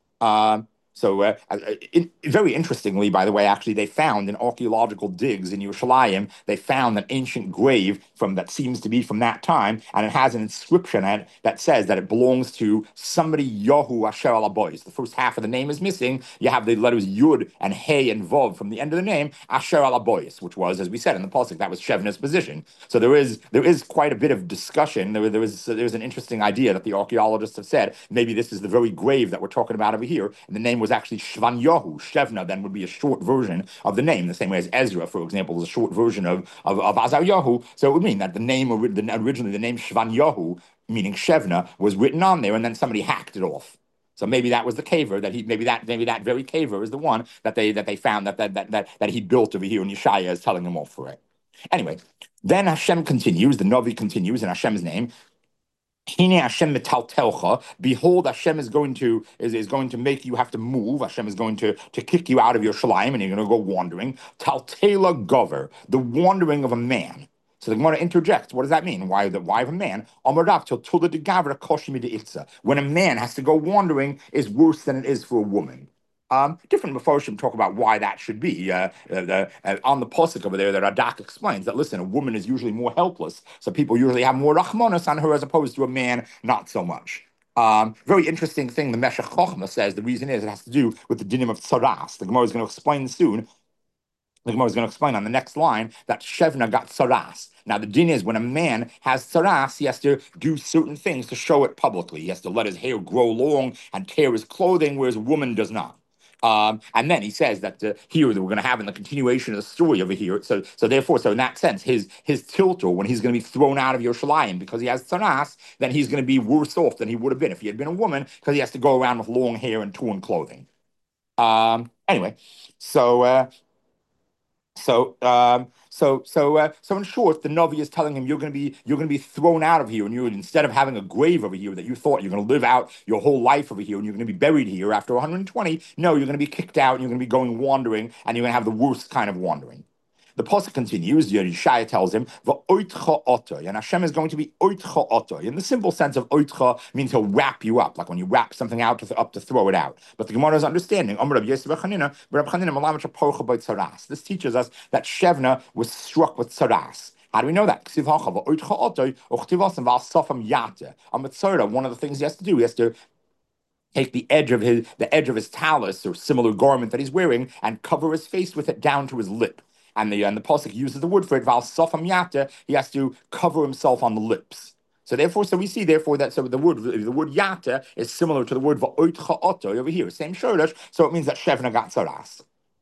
Very interestingly, by the way, actually, they found in archaeological digs in Yerushalayim, they found an ancient grave that seems to be from that time, and it has an inscription on it that says that it belongs to somebody Yahu Asher Alabois. The first half of the name is missing. You have the letters Yud and Hey and Vav from the end of the name, Asher Alabois, which was, as we said in the pasuk, that was Shevna's position. So there is quite a bit of discussion. There was an interesting idea that the archaeologists have said maybe this is the very grave that we're talking about over here, and the name was actually Shvan Yahu. Shevna then would be a short version of the name, the same way as Ezra, for example, is a short version of Azaryahu. So it would mean that originally the name Shvan Yahu, meaning Shevna, was written on there, and then somebody hacked it off. So maybe that was the caver maybe that very caver is the one that they found that he built over here, and Yeshaya is telling them off for it. Anyway, then Hashem continues, the Navi continues in Hashem's name. Behold, Hashem is going to make you have to move. Hashem is going to kick you out of your shalayim, and you're going to go wandering. Taltela gover, the wandering of a man. So the Gemara interjects. What does that mean? Why of a man? When a man has to go wandering is worse than it is for a woman. Different Mefarshim talk about why that should be. On the pasuk over there, the Radak explains that, listen, a woman is usually more helpless, so people usually have more rachmanos on her as opposed to a man, not so much. Very interesting thing the Meshech Chochmah says, the reason is it has to do with the dinim of tsaras. The Gemara is going to explain soon. The Gemara is going to explain on the next line that Shevna got tsaras. Now, the din is when a man has tsaras, he has to do certain things to show it publicly. He has to let his hair grow long and tear his clothing, whereas a woman does not. And then he says that here that we're going to have in the continuation of the story over here. So therefore, so in that sense, his tilter when he's going to be thrown out of Yerushalayim because he has tzaras, then he's going to be worse off than he would have been if he had been a woman because he has to go around with long hair and torn clothing. Anyway, so so in short, the Navi is telling him you're going to be thrown out of here, and you instead of having a grave over here that you thought you're going to live out your whole life over here, and you're going to be buried here after 120. No, you're going to be kicked out, and you're going to be going wandering, and you're going to have the worst kind of wandering. The pasuk continues. Yeshaya tells him, "Va'oitcha otay," and Hashem is going to be oitcha otay. In the simple sense of oitcha means he'll wrap you up, like when you wrap something out up to throw it out. But the Gemara is understanding. This teaches us that Shevna was struck with tzaras. How do we know that? One of the things he has to do, he has to take the edge of his talus or similar garment that he's wearing and cover his face with it down to his lip. And the pasuk uses the word for it. Val sofam yata. He has to cover himself on the lips. So therefore, so we see therefore that the word yata is similar to the word va'oitcha oto over here, same shoresh. So it means that Shevna got tzaras.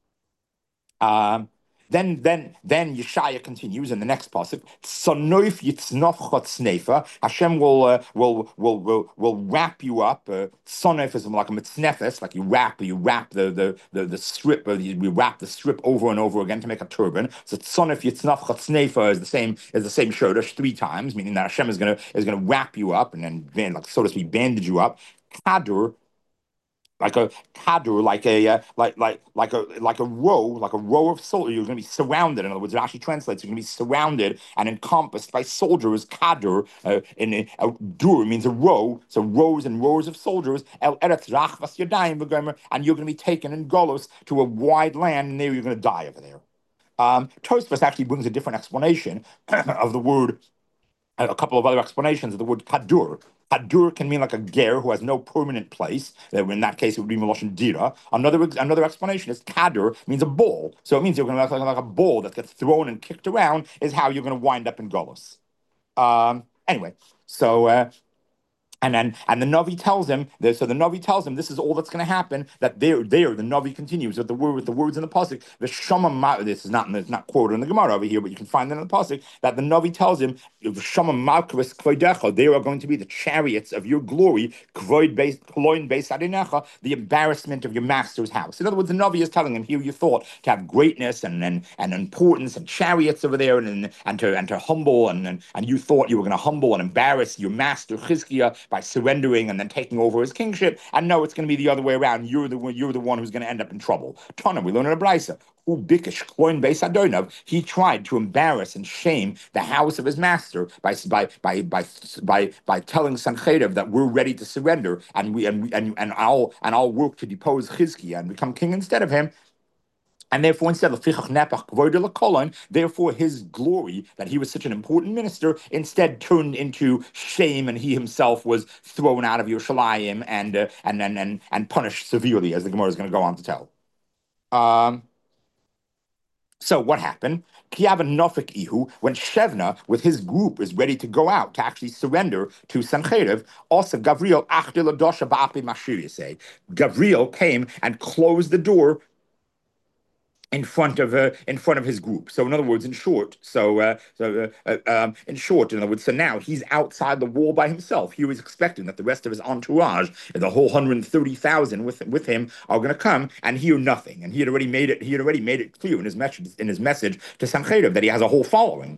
Then Yeshaya continues in the next pasuk. Sanoif yitznofchat sneifa. Hashem will wrap you up. Sanoif is like a mitznefes, like you wrap the strip. We wrap the strip over and over again to make a turban. So Sanoif yitznofchat sneifa is the same shodesh 3 times, meaning that Hashem is gonna wrap you up and then like so to speak bandage you up. Kadur, like a kadur, like a row of soldiers. You're going to be surrounded. In other words, it actually translates. You're going to be surrounded and encompassed by soldiers. Kadur in dur means a row, so rows and rows of soldiers. El eretz rachvas yadayim v'gomer, and you're going to be taken in Golos to a wide land, and there you're going to die over there. Tosfos actually brings a different explanation of the word. A couple of other explanations of the word kadur. Kadur can mean like a ger who has no permanent place. In that case, it would be Meloshin Dira. Another explanation is kadur means a ball. So it means you're going to like a ball that gets thrown and kicked around is how you're going to wind up in Golos. Anyway, so and the Navi tells him, this is all that's going to happen. That the Navi continues with the words in the pasuk. This is not quoted in the Gemara over here, but you can find it in the pasuk that the Navi tells him, they are going to be the chariots of your glory, the embarrassment of your master's house. In other words, the Navi is telling him, here you thought to have greatness and importance and chariots over there and to humble and you thought you were going to humble and embarrass your master Chizkiah by surrendering and then taking over his kingship. And no, it's going to be the other way around. You're the one who's going to end up in trouble. Tana, we learn in a brisa. He tried to embarrass and shame the house of his master by telling Sanchedav that we're ready to surrender and I'll work to depose Chizkiah and become king instead of him. And therefore, instead of therefore his glory that he was such an important minister instead turned into shame, and he himself was thrown out of Yerushalayim and punished severely, as the Gemara is going to go on to tell. So what happened? Nofik Ihu, when Shevna with his group is ready to go out to actually surrender to Sanchedav, also Gavriel Gavriel came and closed the door in front of his group. So in other words, in short, so now he's outside the wall by himself. He was expecting that the rest of his entourage, the whole 130,000 with him, are going to come and hear nothing. And he had already made it clear in his message to Sanchedav that he has a whole following.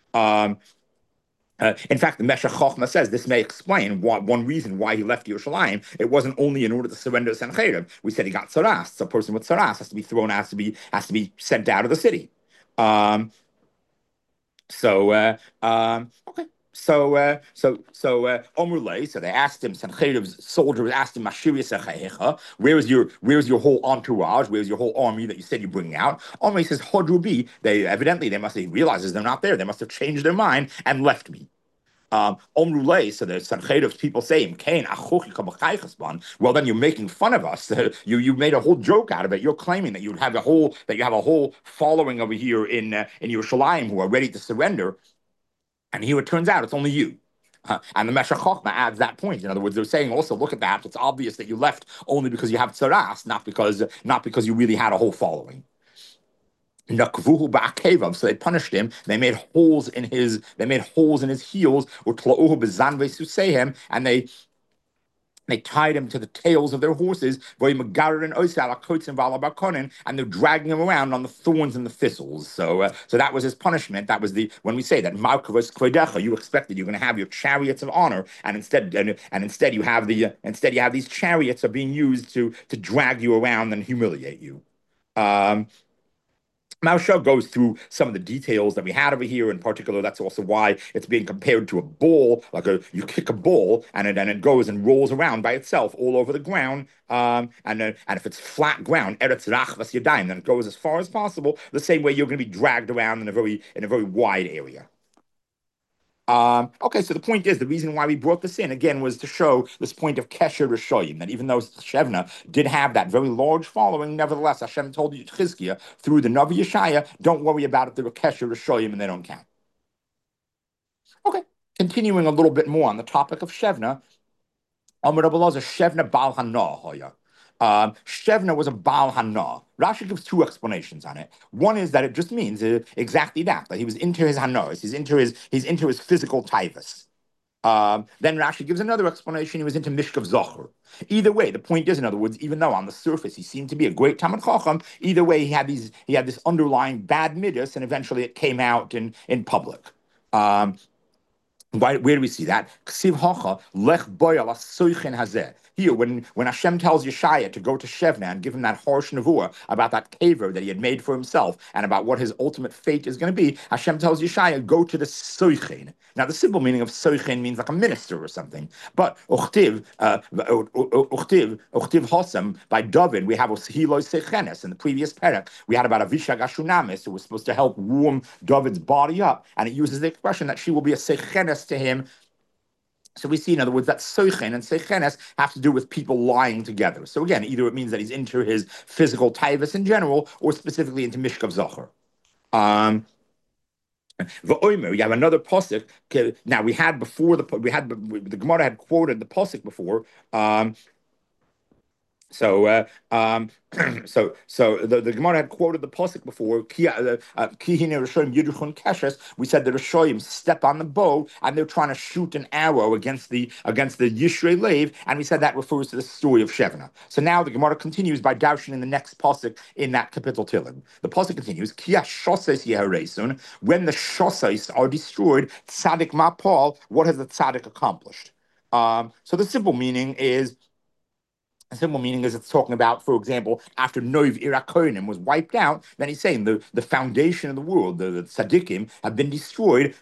In fact, the Meshech Chochmah says this may explain one reason why he left Yerushalayim. It wasn't only in order to surrender to Sanchedav. We said he got tzaras. So a person with tzaras has to be thrown, has to be sent out of the city. Okay. Omrulay, so they asked him, Sanchedav's soldiers asked him, where's your whole entourage? Where's your whole army that you said you're bringing out? Omrulay says, Hodrubi, they must have realized they're not there. They must have changed their mind and left me. Omrulay, so the Sanchedav's people say him, well, then you're making fun of us. You made a whole joke out of it. You're claiming that you have a whole following over here in Yerushalayim who are ready to surrender. And here it turns out it's only you. And the Meshech Chochmah adds that point. In other words, they're saying also, look at that. It's obvious that you left only because you have tzaras, not because you really had a whole following. Nakvuhu ba'akevav. So they punished him. They made holes in his heels, and they tied him to the tails of their horses, and they're dragging him around on the thorns and the thistles. So that was his punishment. That was when we say that you expected you're going to have your chariots of honor, and instead you have these chariots are being used to drag you around and humiliate you. Maharsha goes through some of the details that we had over here. In particular, that's also why it's being compared to a ball, you kick a ball and it goes and rolls around by itself all over the ground. And if it's flat ground, eretz rachvas yadayim, then it goes as far as possible. The same way you're going to be dragged around in a very wide area. Okay, so the point is, the reason why we brought this in again was to show this point of Kesher Rishoyim, that even though Shevna did have that very large following, nevertheless, Hashem told you Chizkiah through the Navi Yeshaya, don't worry about it, they're Kesher Rishoyim and they don't count. Okay, continuing a little bit more on the topic of Shevna, Amar Rabbi Elazar, Shevna Baal Hana Hoya. Shevna was a Baal Hana. Rashi gives two explanations on it. One is that it just means exactly that he was into his Hanos, he's into his physical tivus. Then Rashi gives another explanation. He was into Mishkav Zocher. Either way, the point is, in other words, even though on the surface he seemed to be a great Talmid Chacham, either way he had this underlying bad midas, and eventually it came out in public. Where do we see that? Here, when Hashem tells Yeshaya to go to Shevna and give him that harsh nevuah about that kaver that he had made for himself and about what his ultimate fate is going to be, Hashem tells Yeshaya, go to the soichen. Now, the simple meaning of soichen means like a minister or something. But uchtiv hosam, by David, we have hilo sechenes. In the previous parak, we had about Avishag Ashunamis, who was supposed to help warm David's body up. And it uses the expression that she will be a sechenes to him. So we see, in other words, that soichen and sechenes have to do with people lying together. So again, either it means that he's into his physical tivus in general, or specifically into Mishkav Zocher. You have another pasuk. Now the Gemara had quoted the pasuk before. So the Gemara had quoted the pasuk before. We said the Rishoyim step on the bow and they're trying to shoot an arrow against the Yishrei Lev, and we said that refers to the story of Shevna. So now the Gemara continues by dashing in the next pasuk in that kapitel Tilim. The pasuk continues: when the shosais are destroyed, tzaddik mapal. What has the tzaddik accomplished? So the simple meaning is. The simple meaning is it's talking about, for example, after Noiv Irakonim was wiped out, then he's saying the foundation of the world, the tzaddikim, have been destroyed.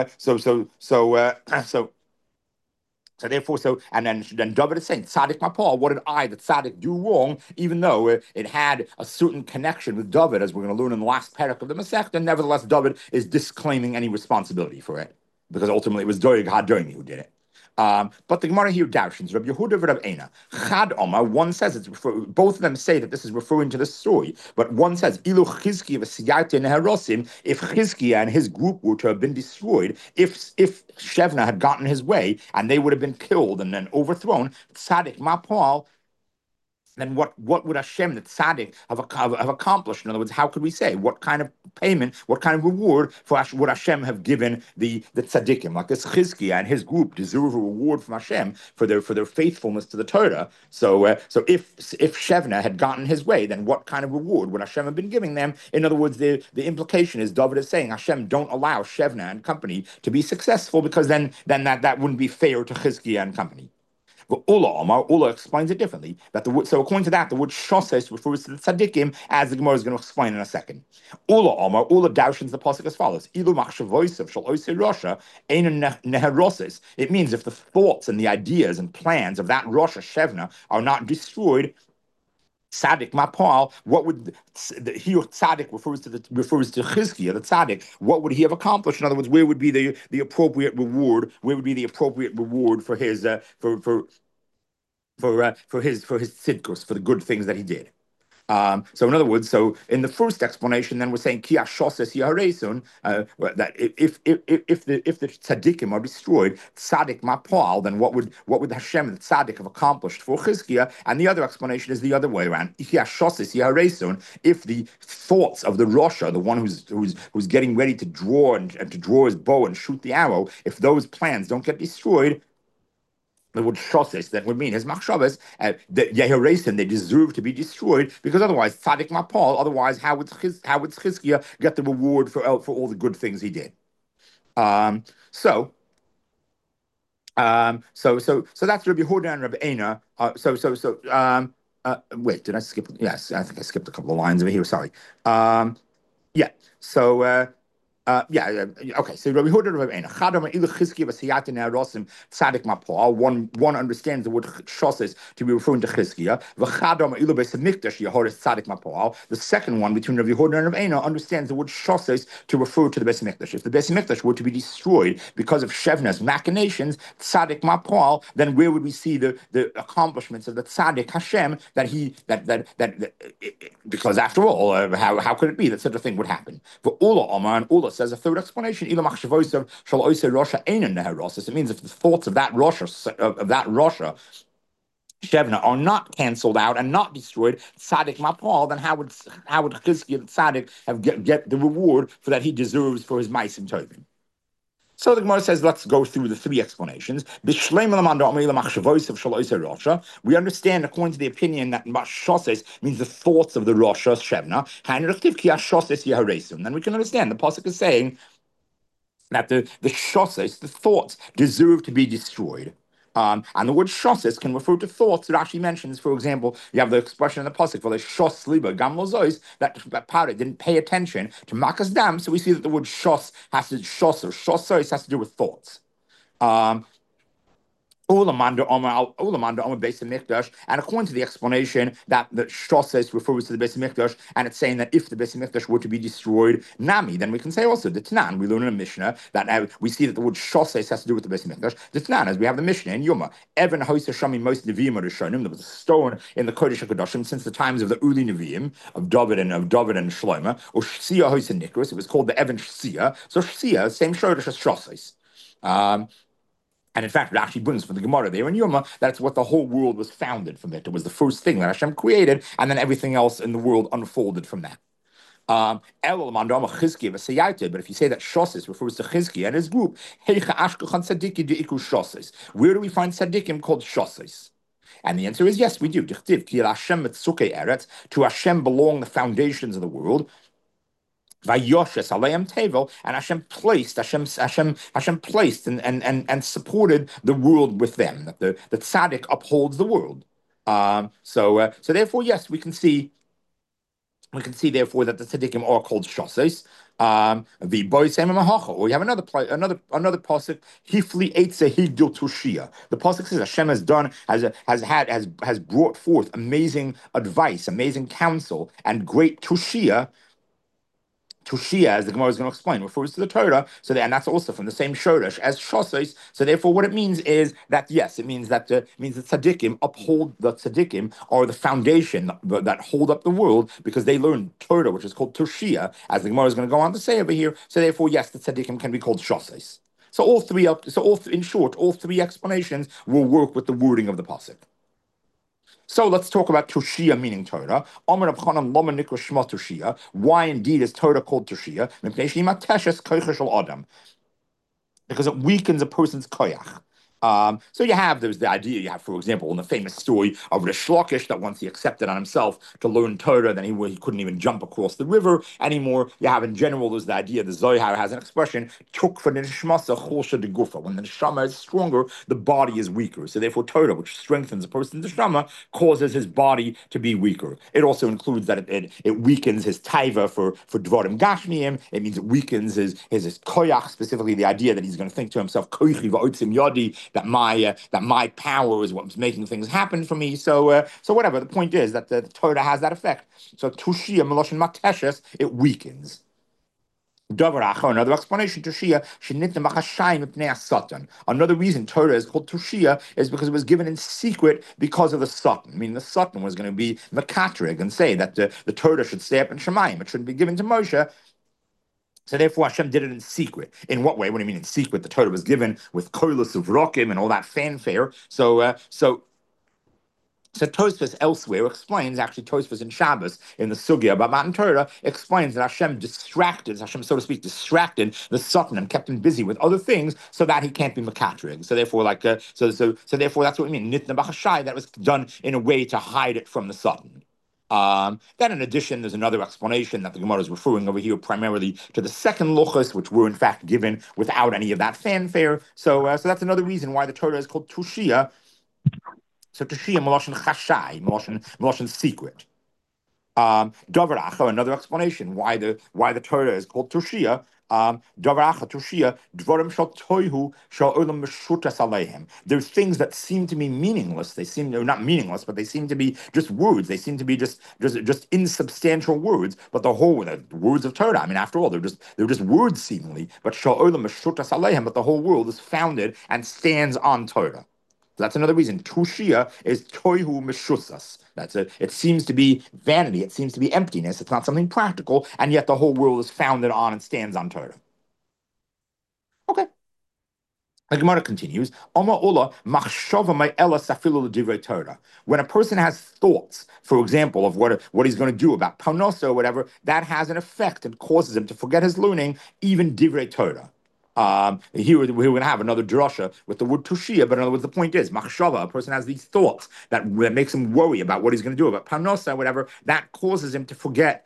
And then David is saying, Tzaddik Mapal, what did the Tzaddik, do wrong, even though it had a certain connection with David, as we're going to learn in the last parak of the Masechta, and nevertheless David is disclaiming any responsibility for it, because ultimately it was Doeg HaDoimi who did it. But the Gemara here darshins, Rabbi Yehuda Rav Eina, Chad Omar, one says both of them say that this is referring to the story, but one says, Ilu Chizkiya v'siyarti neherosim, if Chizkiya and his group were to have been destroyed, if Shevna had gotten his way, and they would have been killed and then overthrown, Tzaddik Mapal, then what would Hashem, the tzaddik, have accomplished? In other words, how could we say what kind of payment, what kind of reward would Hashem have given the tzaddikim? Like this Chizkiah and his group deserve a reward from Hashem for their faithfulness to the Torah. So if Shevna had gotten his way, then what kind of reward would Hashem have been giving them? In other words, the implication is David is saying, Hashem, don't allow Shevna and company to be successful, because then that wouldn't be fair to Chizkiah and company. But Ula explains it differently. So according to that, the word shoses refers to the tzaddikim, as the Gemara is going to explain in a second. Ula darshins the pasuk as follows: Ilu machshavosav shel oisei rasha ein neheroses. It means if the thoughts and the ideas and plans of that Rosh Shevna are not destroyed, tzaddik mapal. What would here tzaddik refers to Chizkiah, the tzaddik? What would he have accomplished? In other words, where would be the appropriate reward? Where would be the appropriate reward for his for his tzidkus, for the good things that he did? So in other words, so in the first explanation, then we're saying Kia Shoses Yaharesun, that if the tzaddikim are destroyed, tzaddik mapal, then what would Hashem the tzaddik have accomplished for Chizkiah? And the other explanation is the other way around. Kia Shoses Yaharesun, if the thoughts of the Rosha, the one who's getting ready to draw and to draw his bow and shoot the arrow, if those plans don't get destroyed, the word shoses, that would mean his machshavas, that Yehoresim, they deserve to be destroyed, because otherwise, tzaddik mapal, otherwise, how would Chizkiah get the reward for all the good things he did? So that's Rabbi Yehuda and Rabbi Eina. Wait, did I skip? Yes, I think I skipped a couple of lines over here. Sorry. Yeah. Okay. So Rabbi Huda Rabbi Eina Chadam Ilu Chizkiah v'Siyata Ne'arosim Tzadik Mapal. One understands the word Shoses to be referring to Chizkiah. V'Chadam Ilu Beis Hamikdash Yehoris Tzadik Mapal. The second one between Rabbi Huda and Rabbi Eina understands the word Shoses to refer to the Beis Hamikdash. If the Beis Hamikdash were to be destroyed because of Shevna's machinations, Tzadik Mapal, then where would we see the accomplishments of the Tzadik Hashem because after all, how could it be that such a thing would happen? For Ula Omar and Ula says a third explanation. It means if the thoughts of that Rosha Shevna are not cancelled out and not destroyed, Tzaddik Mapal, then how would Chizkiah the Tzaddik have get the reward for that he deserves for his Maisim Tovim? So the Gemara says, let's go through the three explanations. We understand, according to the opinion, that Shoses means the thoughts of the Rosha Shevna. Then we can understand the pasuk is saying that the Shoses, the thoughts, deserve to be destroyed. And the word shoses can refer to thoughts. It actually mentions, for example, you have the expression in the pasuk for the shos liba gam lozois, that Parah didn't pay attention to makas dam. So we see that the word shos has to shosos has to do with thoughts. And according to the explanation that the Shoses refers to the Beis Hamikdash, and it's saying that if the Beis Hamikdash were to be destroyed, Nami, then we can say also the Tanan. We learn in a Mishnah that we see that the word Shoses has to do with the Beis Hamikdash. The Tanan, as we have the Mishnah in Yoma, Evan Hoysa Shami most Nevi'im Rishonim. There was a stone in the Kodesh HaKadoshim since the times of the early Nevi'im of David and Shlomo. Or Shsia Hoysa Nikros. It was called the Evan Shsia. So Shsia, same Shodesh as Shoses. And in fact, it actually brings from the Gemara there in Yoma, that's what the whole world was founded from it. It was the first thing that Hashem created, and then everything else in the world unfolded from that. But if you say that Shoses refers to Chizkiah and his group, where do we find tzaddikim called Shoses? And the answer is yes, we do. To Hashem belong the foundations of the world. Vayoshes Aleim Tevel, and Hashem placed and supported the world with them. That the tzaddik upholds the world. So therefore, yes, we can see therefore that the tzaddikim are called shoses. The boy same mahacha. Or you have another pasuk. Hifli eitze higdil tushia. The pasuk says Hashem has brought forth amazing advice, amazing counsel, and great tushia. Tushia, as the Gemara is going to explain, refers to the Torah. And that's also from the same Shoresh as Shosais. So therefore, what it means is that yes, it means that tzaddikim uphold, the tzaddikim are the foundation that hold up the world because they learn Torah, which is called Tushia, as the Gemara is going to go on to say over here. So therefore, yes, the tzaddikim can be called Shosais. In short, all three explanations will work with the wording of the pasuk. So let's talk about Tushia meaning Torah. Why indeed is Torah called Tushia? Because it weakens a person's koyach. So there's the idea, you have, for example, in the famous story of Rish Lakish, that once he accepted on himself to learn Torah, then he couldn't even jump across the river anymore. You have, in general, there's the idea, the Zohar has an expression, tuk for nishmasa chulsha de gufa. When the neshama is stronger, the body is weaker. So therefore, Torah, which strengthens a person's neshama, causes his body to be weaker. It also includes that it weakens his taiva for dvarim gashmiim. It means it weakens his koyach, specifically the idea that he's going to think to himself, koichi va'otzim yadi, that my power is what's making things happen for me. So whatever. The point is that the Torah has that effect. So Tushia Meloshin Mateshes, it weakens. Another explanation, Tushia, another reason Torah is called Tushia is because it was given in secret because of the Satan. I mean, the Satan was going to be Makatrig and say that the Torah should stay up in Shemayim. It shouldn't be given to Moshe. So therefore, Hashem did it in secret. In what way? What do you mean in secret? The Torah was given with koilus of rokim and all that fanfare. So Tosfos elsewhere explains, actually Tosfos in Shabbos, in the Sugya about Matan Torah, explains that Hashem, so to speak, distracted the Satan and kept him busy with other things so that he can't be Makatrig. So therefore, therefore that's what we mean. Nitna B'chashai, that was done in a way to hide it from the Satan. Then, in addition, there's another explanation that the Gemara is referring over here primarily to the second luchos, which were in fact given without any of that fanfare. So that's another reason why the Torah is called Tushia. So Tushia Meloshin Chashai, Meloshin secret. Another explanation why the Torah is called Tushia. Tushia, Dvarim Shal Toihu Shal Olam Meshutas Aleihim. There's things that seem to be meaningless. They're not meaningless, but they seem to be just words. They seem to be just insubstantial words. But the words of Torah. I mean, after all, they're just words seemingly. But Shal Olam Meshutas Aleihim. But the whole world is founded and stands on Torah. So that's another reason. Tushia is toihu meshusas. It seems to be vanity. It seems to be emptiness. It's not something practical, and yet the whole world is founded on and stands on Torah. Okay. The Gemara continues. When a person has thoughts, for example, of what he's going to do about parnosa or whatever, that has an effect and causes him to forget his learning, even divrei Torah. Here we're going to have another drasha with the word tushia, but in other words, the point is, machshava, a person has these thoughts that makes him worry about what he's going to do about parnosa, whatever, that causes him to forget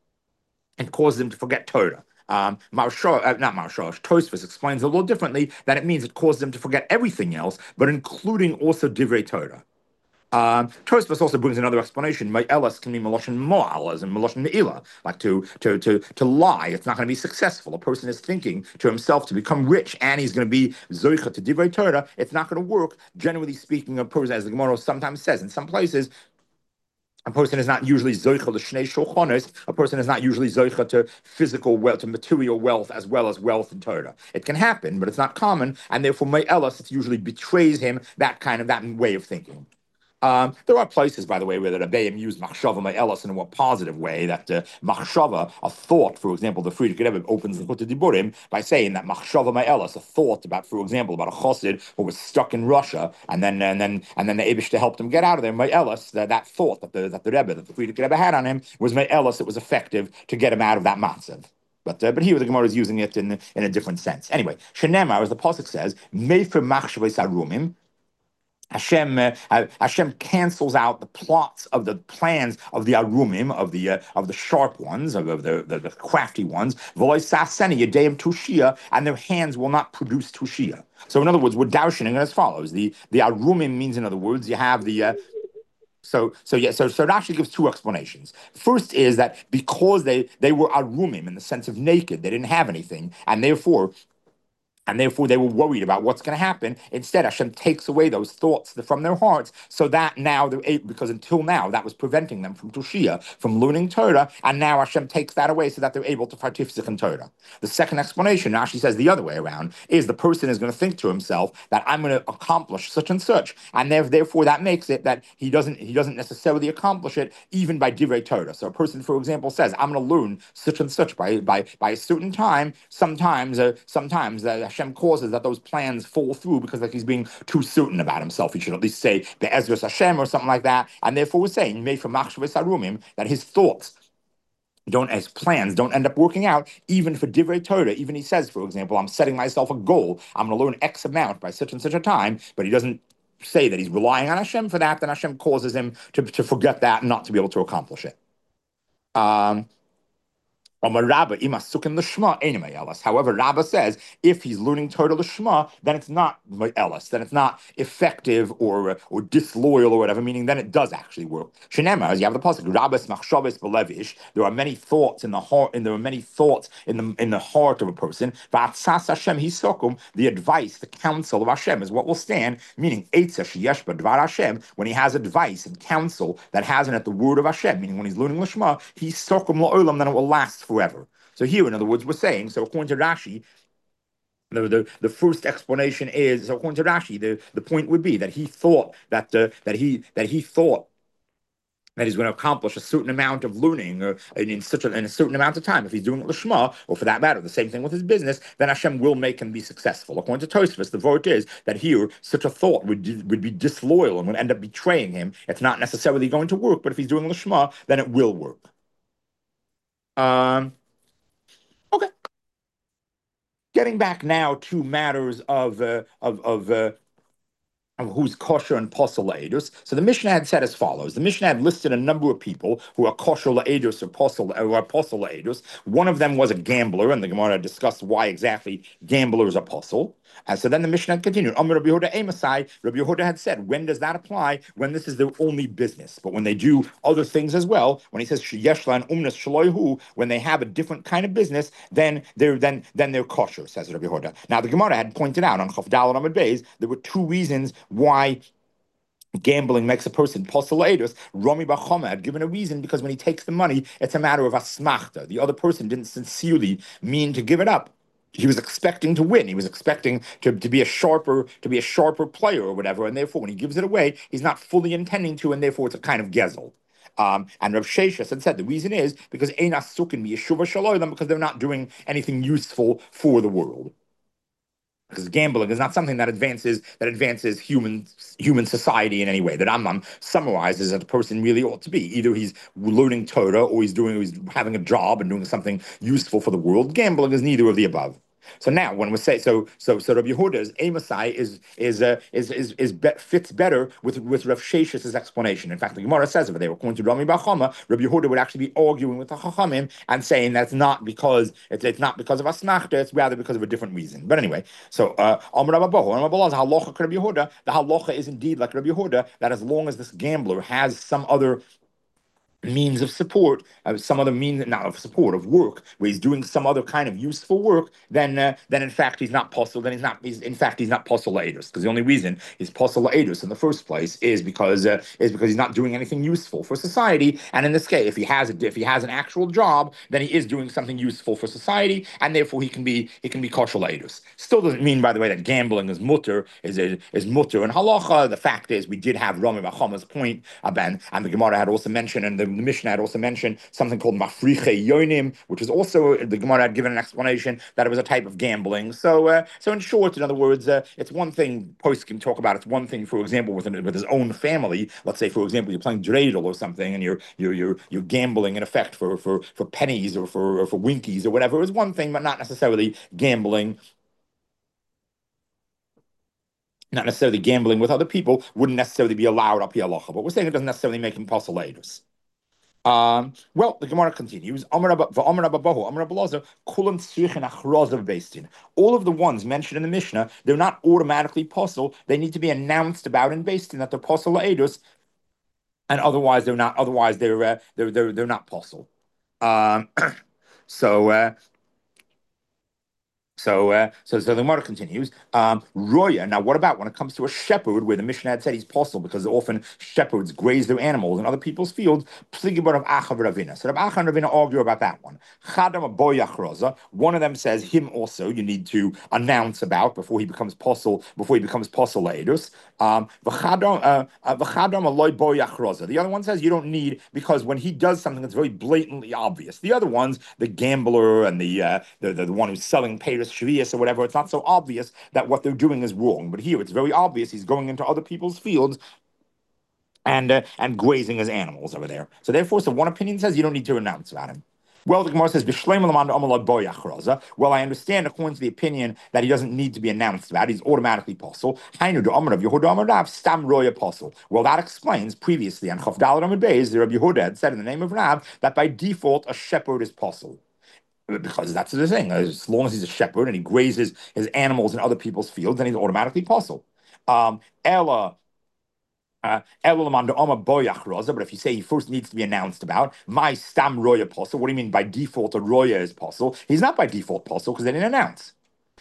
Torah. Not Marshash, Tosfos explains a little differently that it means it causes him to forget everything else, but including also divrei Torah. Tosfos also brings another explanation. My elas can be meloshin mo'al, as in meloshin me'ila, like to lie. It's not going to be successful. A person is thinking to himself to become rich, and he's going to be zoicha to divrei Torah. It's not going to work. Generally speaking, a person, as the Gemara sometimes says, in some places, a person is not usually zoicha to shnei shulchanos. A person is not usually zoicha to physical wealth, to material wealth, as well as wealth in Torah. It can happen, but it's not common, and therefore, my elas, it usually betrays him that way of thinking. There are places, by the way, where the Rebbeim use machshava ma'elas in a more positive way. That machshava, a thought, for example, the Frierdiker Rebbe opens the Chutei Diburim by saying that machshava ma'elas, a thought about, for example, about a chassid who was stuck in Russia, and then the Eibishter helped him get out of there. Ma'elas, that thought that the Frierdiker Rebbe had on him was ma'elas. It was effective to get him out of that matzav. But here the Gemara is using it in a different sense. Anyway, Shenemar, as the pasuk says, mefer machshavei sarumim. Hashem cancels out the plans of the arumim, of the sharp ones, of the crafty ones. Tushia, and their hands will not produce tushia. So in other words, we're darshaning as follows. The arumim means, in other words, you have the So Rashi gives two explanations. First is that because they were arumim in the sense of naked, they didn't have anything, and therefore they were worried about what's going to happen. Instead, Hashem takes away those thoughts from their hearts, so that now they're able, because until now that was preventing them from Tushia, from learning Torah, and now Hashem takes that away so that they're able to participate in Torah. The second explanation, Rashi says the other way around, is the person is going to think to himself that I'm going to accomplish such and such, and therefore that makes it that he doesn't necessarily accomplish it even by divrei Torah. So a person, for example, says I'm going to learn such and such by a certain time. Sometimes Hashem causes that those plans fall through because he's being too certain about himself. He should at least say Be'ezras Hashem or something like that. And therefore we're saying made from Machshavei Sarumim that his thoughts his plans don't end up working out, even for divrei Torah. Even he says, for example, I'm setting myself a goal. I'm going to learn X amount by such and such a time, but he doesn't say that he's relying on Hashem for that. Then Hashem causes him to forget that and not to be able to accomplish it. However, Rabbah says if he's learning Torah l'shma, then it's not elas, then it's not effective or disloyal or whatever. Meaning, then it does actually work. Shenema, as you have the pasuk, Rabbas machshavos belevish. There are many thoughts in the heart, and there are many thoughts in the heart of a person. V'atzas Hashem hisokum, the advice, the counsel of Hashem is what will stand. Meaning, eitzah sheyesh b'dvar Hashem, when he has advice and counsel that has in it the word of Hashem. Meaning, when he's learning l'shma, hisokum la'olam, then it will last forever. So here, in other words, we're saying, so according to Rashi, the first explanation is, so according to Rashi, the point would be that he thought that he thought that he's going to accomplish a certain amount of learning in a certain amount of time. If he's doing it lishma, or for that matter, the same thing with his business, then Hashem will make him be successful. According to Tosfos, the word is that here such a thought would be disloyal and would end up betraying him. It's not necessarily going to work, but if he's doing lishma, then it will work. Okay. Getting back now to matters of who's kosher and posel la'edus. So the Mishnah had said as follows. The Mishnah had listed a number of people who are kosher la'edus or posel la'edus. One of them was a gambler, and the Gemara discussed why exactly gamblers are posel. And so then the Mishnah had continued. Rabbi Yehuda Emasai, Rabbi Yehuda had said, when does that apply? When this is their only business. But when they do other things as well, when he says yeshlan umnas shaloihu, when they have a different kind of business, then they're kosher, says Rabbi Yehuda. Now the Gemara had pointed out on Chaf Daled Amud Beis, there were two reasons why gambling makes a person posel edus. Rami Bar Chama had given a reason, because when he takes the money, it's a matter of asmachta. The other person didn't sincerely mean to give it up. He was expecting to win. He was expecting to be a sharper player or whatever, and therefore when he gives it away, he's not fully intending to, and therefore it's a kind of gezel. And Rav Sheshes had said the reason is because ein asukin b'yeshuva shaloim, because they're not doing anything useful for the world. Because gambling is not something that advances human society in any way. That Rambam summarizes that the person really ought to be. Either he's learning Torah, or he's having a job and doing something useful for the world. Gambling is neither of the above. So now, when we say so Rabbi Yehuda's Amasai fits better with Rav Shesh's explanation. In fact, the Gemara says over there, according to Rami Bar Chama, Rabbi Yehuda would actually be arguing with the Chachamim and saying that's not because it's not because of asmachta, it's rather because of a different reason. But anyway, so Amar Rabbi halacha Rabbi Yehuda, the halacha is indeed like Rabbi Yehuda, that as long as this gambler has some other means of support, some other means, not of support, of work, where he's doing some other kind of useful work, then in fact he's not posel. Then he's not posel la'edus, because the only reason he's posel la'edus in the first place is because he's not doing anything useful for society. And in this case, if he has an actual job, then he is doing something useful for society, and therefore he can be kosher la'edus. Still doesn't mean, by the way, that gambling is mutter is mutter and halacha. The fact is, we did have Rami Bar Chama's point, and the Gemara had also mentioned, and the Mishnah had also mentioned something called mafriche yonim, which is also, the Gemara had given an explanation that it was a type of gambling. So in short, in other words, it's one thing Post can talk about. It's one thing, for example, with his own family. Let's say, for example, you're playing dreidel or something, and you're gambling in effect for pennies or for winkies or whatever. Is one thing, but not necessarily gambling. Not necessarily gambling with other people wouldn't necessarily be allowed up here halacha, but we're saying it doesn't necessarily make him posel la'edus. Well, the Gemara continues. All of the ones mentioned in the Mishnah, they're not automatically posel. They need to be announced about in Beis Din that they're posel la'edus, and otherwise they're not. Otherwise they're not posel. So the Gemara continues. Roya. Now, what about when it comes to a shepherd, where the Mishnah had said he's posel because often shepherds graze their animals in other people's fields? Pligibot of Acha Ravina. So Rav Acha and Ravina argue about that one. Chadam Boyachroza. One of them says him also you need to announce about before he becomes posel la'edus. V'chadam Aloy Boyachroza. The other one says you don't need, because when he does something that's very blatantly obvious. The other ones, the gambler and the one who's selling payers shvius or whatever, it's not so obvious that what they're doing is wrong. But here it's very obvious. He's going into other people's fields and grazing his animals over there. So therefore, one opinion says you don't need to announce about him. Well, the Gemara says, well, I understand according to the opinion that he doesn't need to be announced about. He's automatically posel. Well, that explains previously on Chaf Daled Amud Beis, the Rabbi Yehuda had said in the name of Rav that by default a shepherd is posel. Because that's the thing. As long as he's a shepherd and he grazes his animals in other people's fields, then he's automatically posel. Ella. But if you say he first needs to be announced about, my stam roya posel, what do you mean by default a roya is posel? He's not by default posel because they didn't announce.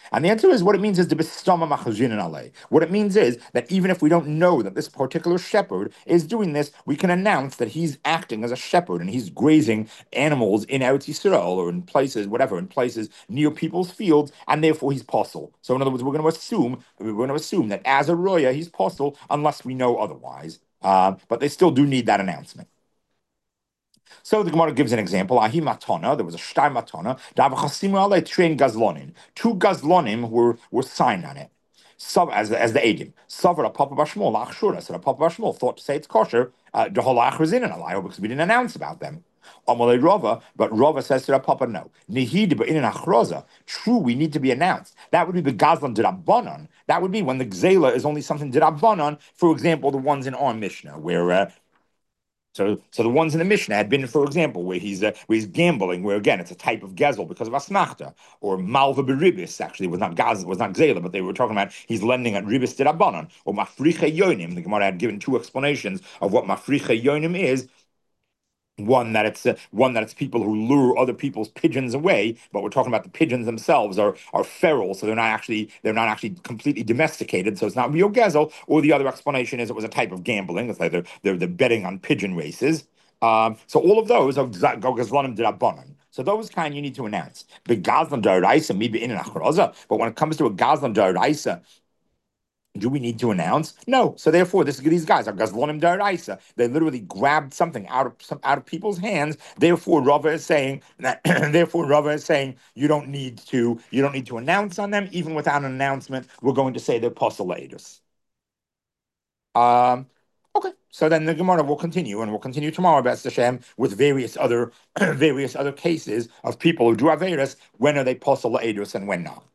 And the answer is what it means is the bestama machazin and alei. What it means is that even if we don't know that this particular shepherd is doing this, we can announce that he's acting as a shepherd and he's grazing animals in Eretz Yisrael or in places, whatever, in places near people's fields, and therefore he's possible. So in other words, we're going to assume that as a roya he's possible unless we know otherwise. But they still do need that announcement. So the Gemara gives an example. Ahi matana, there was a shtai matana. Train gazlonim. Two gazlonim were signed on it. As the edim. Savar a papa bashmol achshura. So a papa bashmol thought to say it's kosher. The whole achrazin and alayo because we didn't announce about them. Amalei Rava, but Rava says to the papa no. Nihid but in an achroza. True, we need to be announced. That would be the gazlan dirabanan. That would be when the gzela is only something dirabanan. For example, the ones in our Mishnah where. So the ones in the Mishnah had been, for example, where he's gambling, where again it's a type of gezel because of asmachta, or malva beribis. Actually, was not gzela, but they were talking about he's lending at ribis dirabanan or mafricha yonim. The Gemara had given two explanations of what mafricha yonim is. One that it's people who lure other people's pigeons away, but we're talking about the pigeons themselves are feral, so they're not actually completely domesticated, so it's not real gezel. Or the other explanation is it was a type of gambling. It's like they're betting on pigeon races. So all of those are gazlanim dirabanan. So those kind you need to announce. The gazlan daraisa maybe in an achroza, but when it comes to a gazlan daraisa, do we need to announce? No. So therefore, these guys are gazlonim daraisa. They literally grabbed something out of people's hands. Therefore, Rava is saying that. Therefore, Rava is saying you don't need to announce on them. Even without an announcement, we're going to say they're poselators. Okay. So then the Gemara will continue, and we'll continue tomorrow, B'ez Hashem, with various other cases of people who do averis. When are they poselators and when not?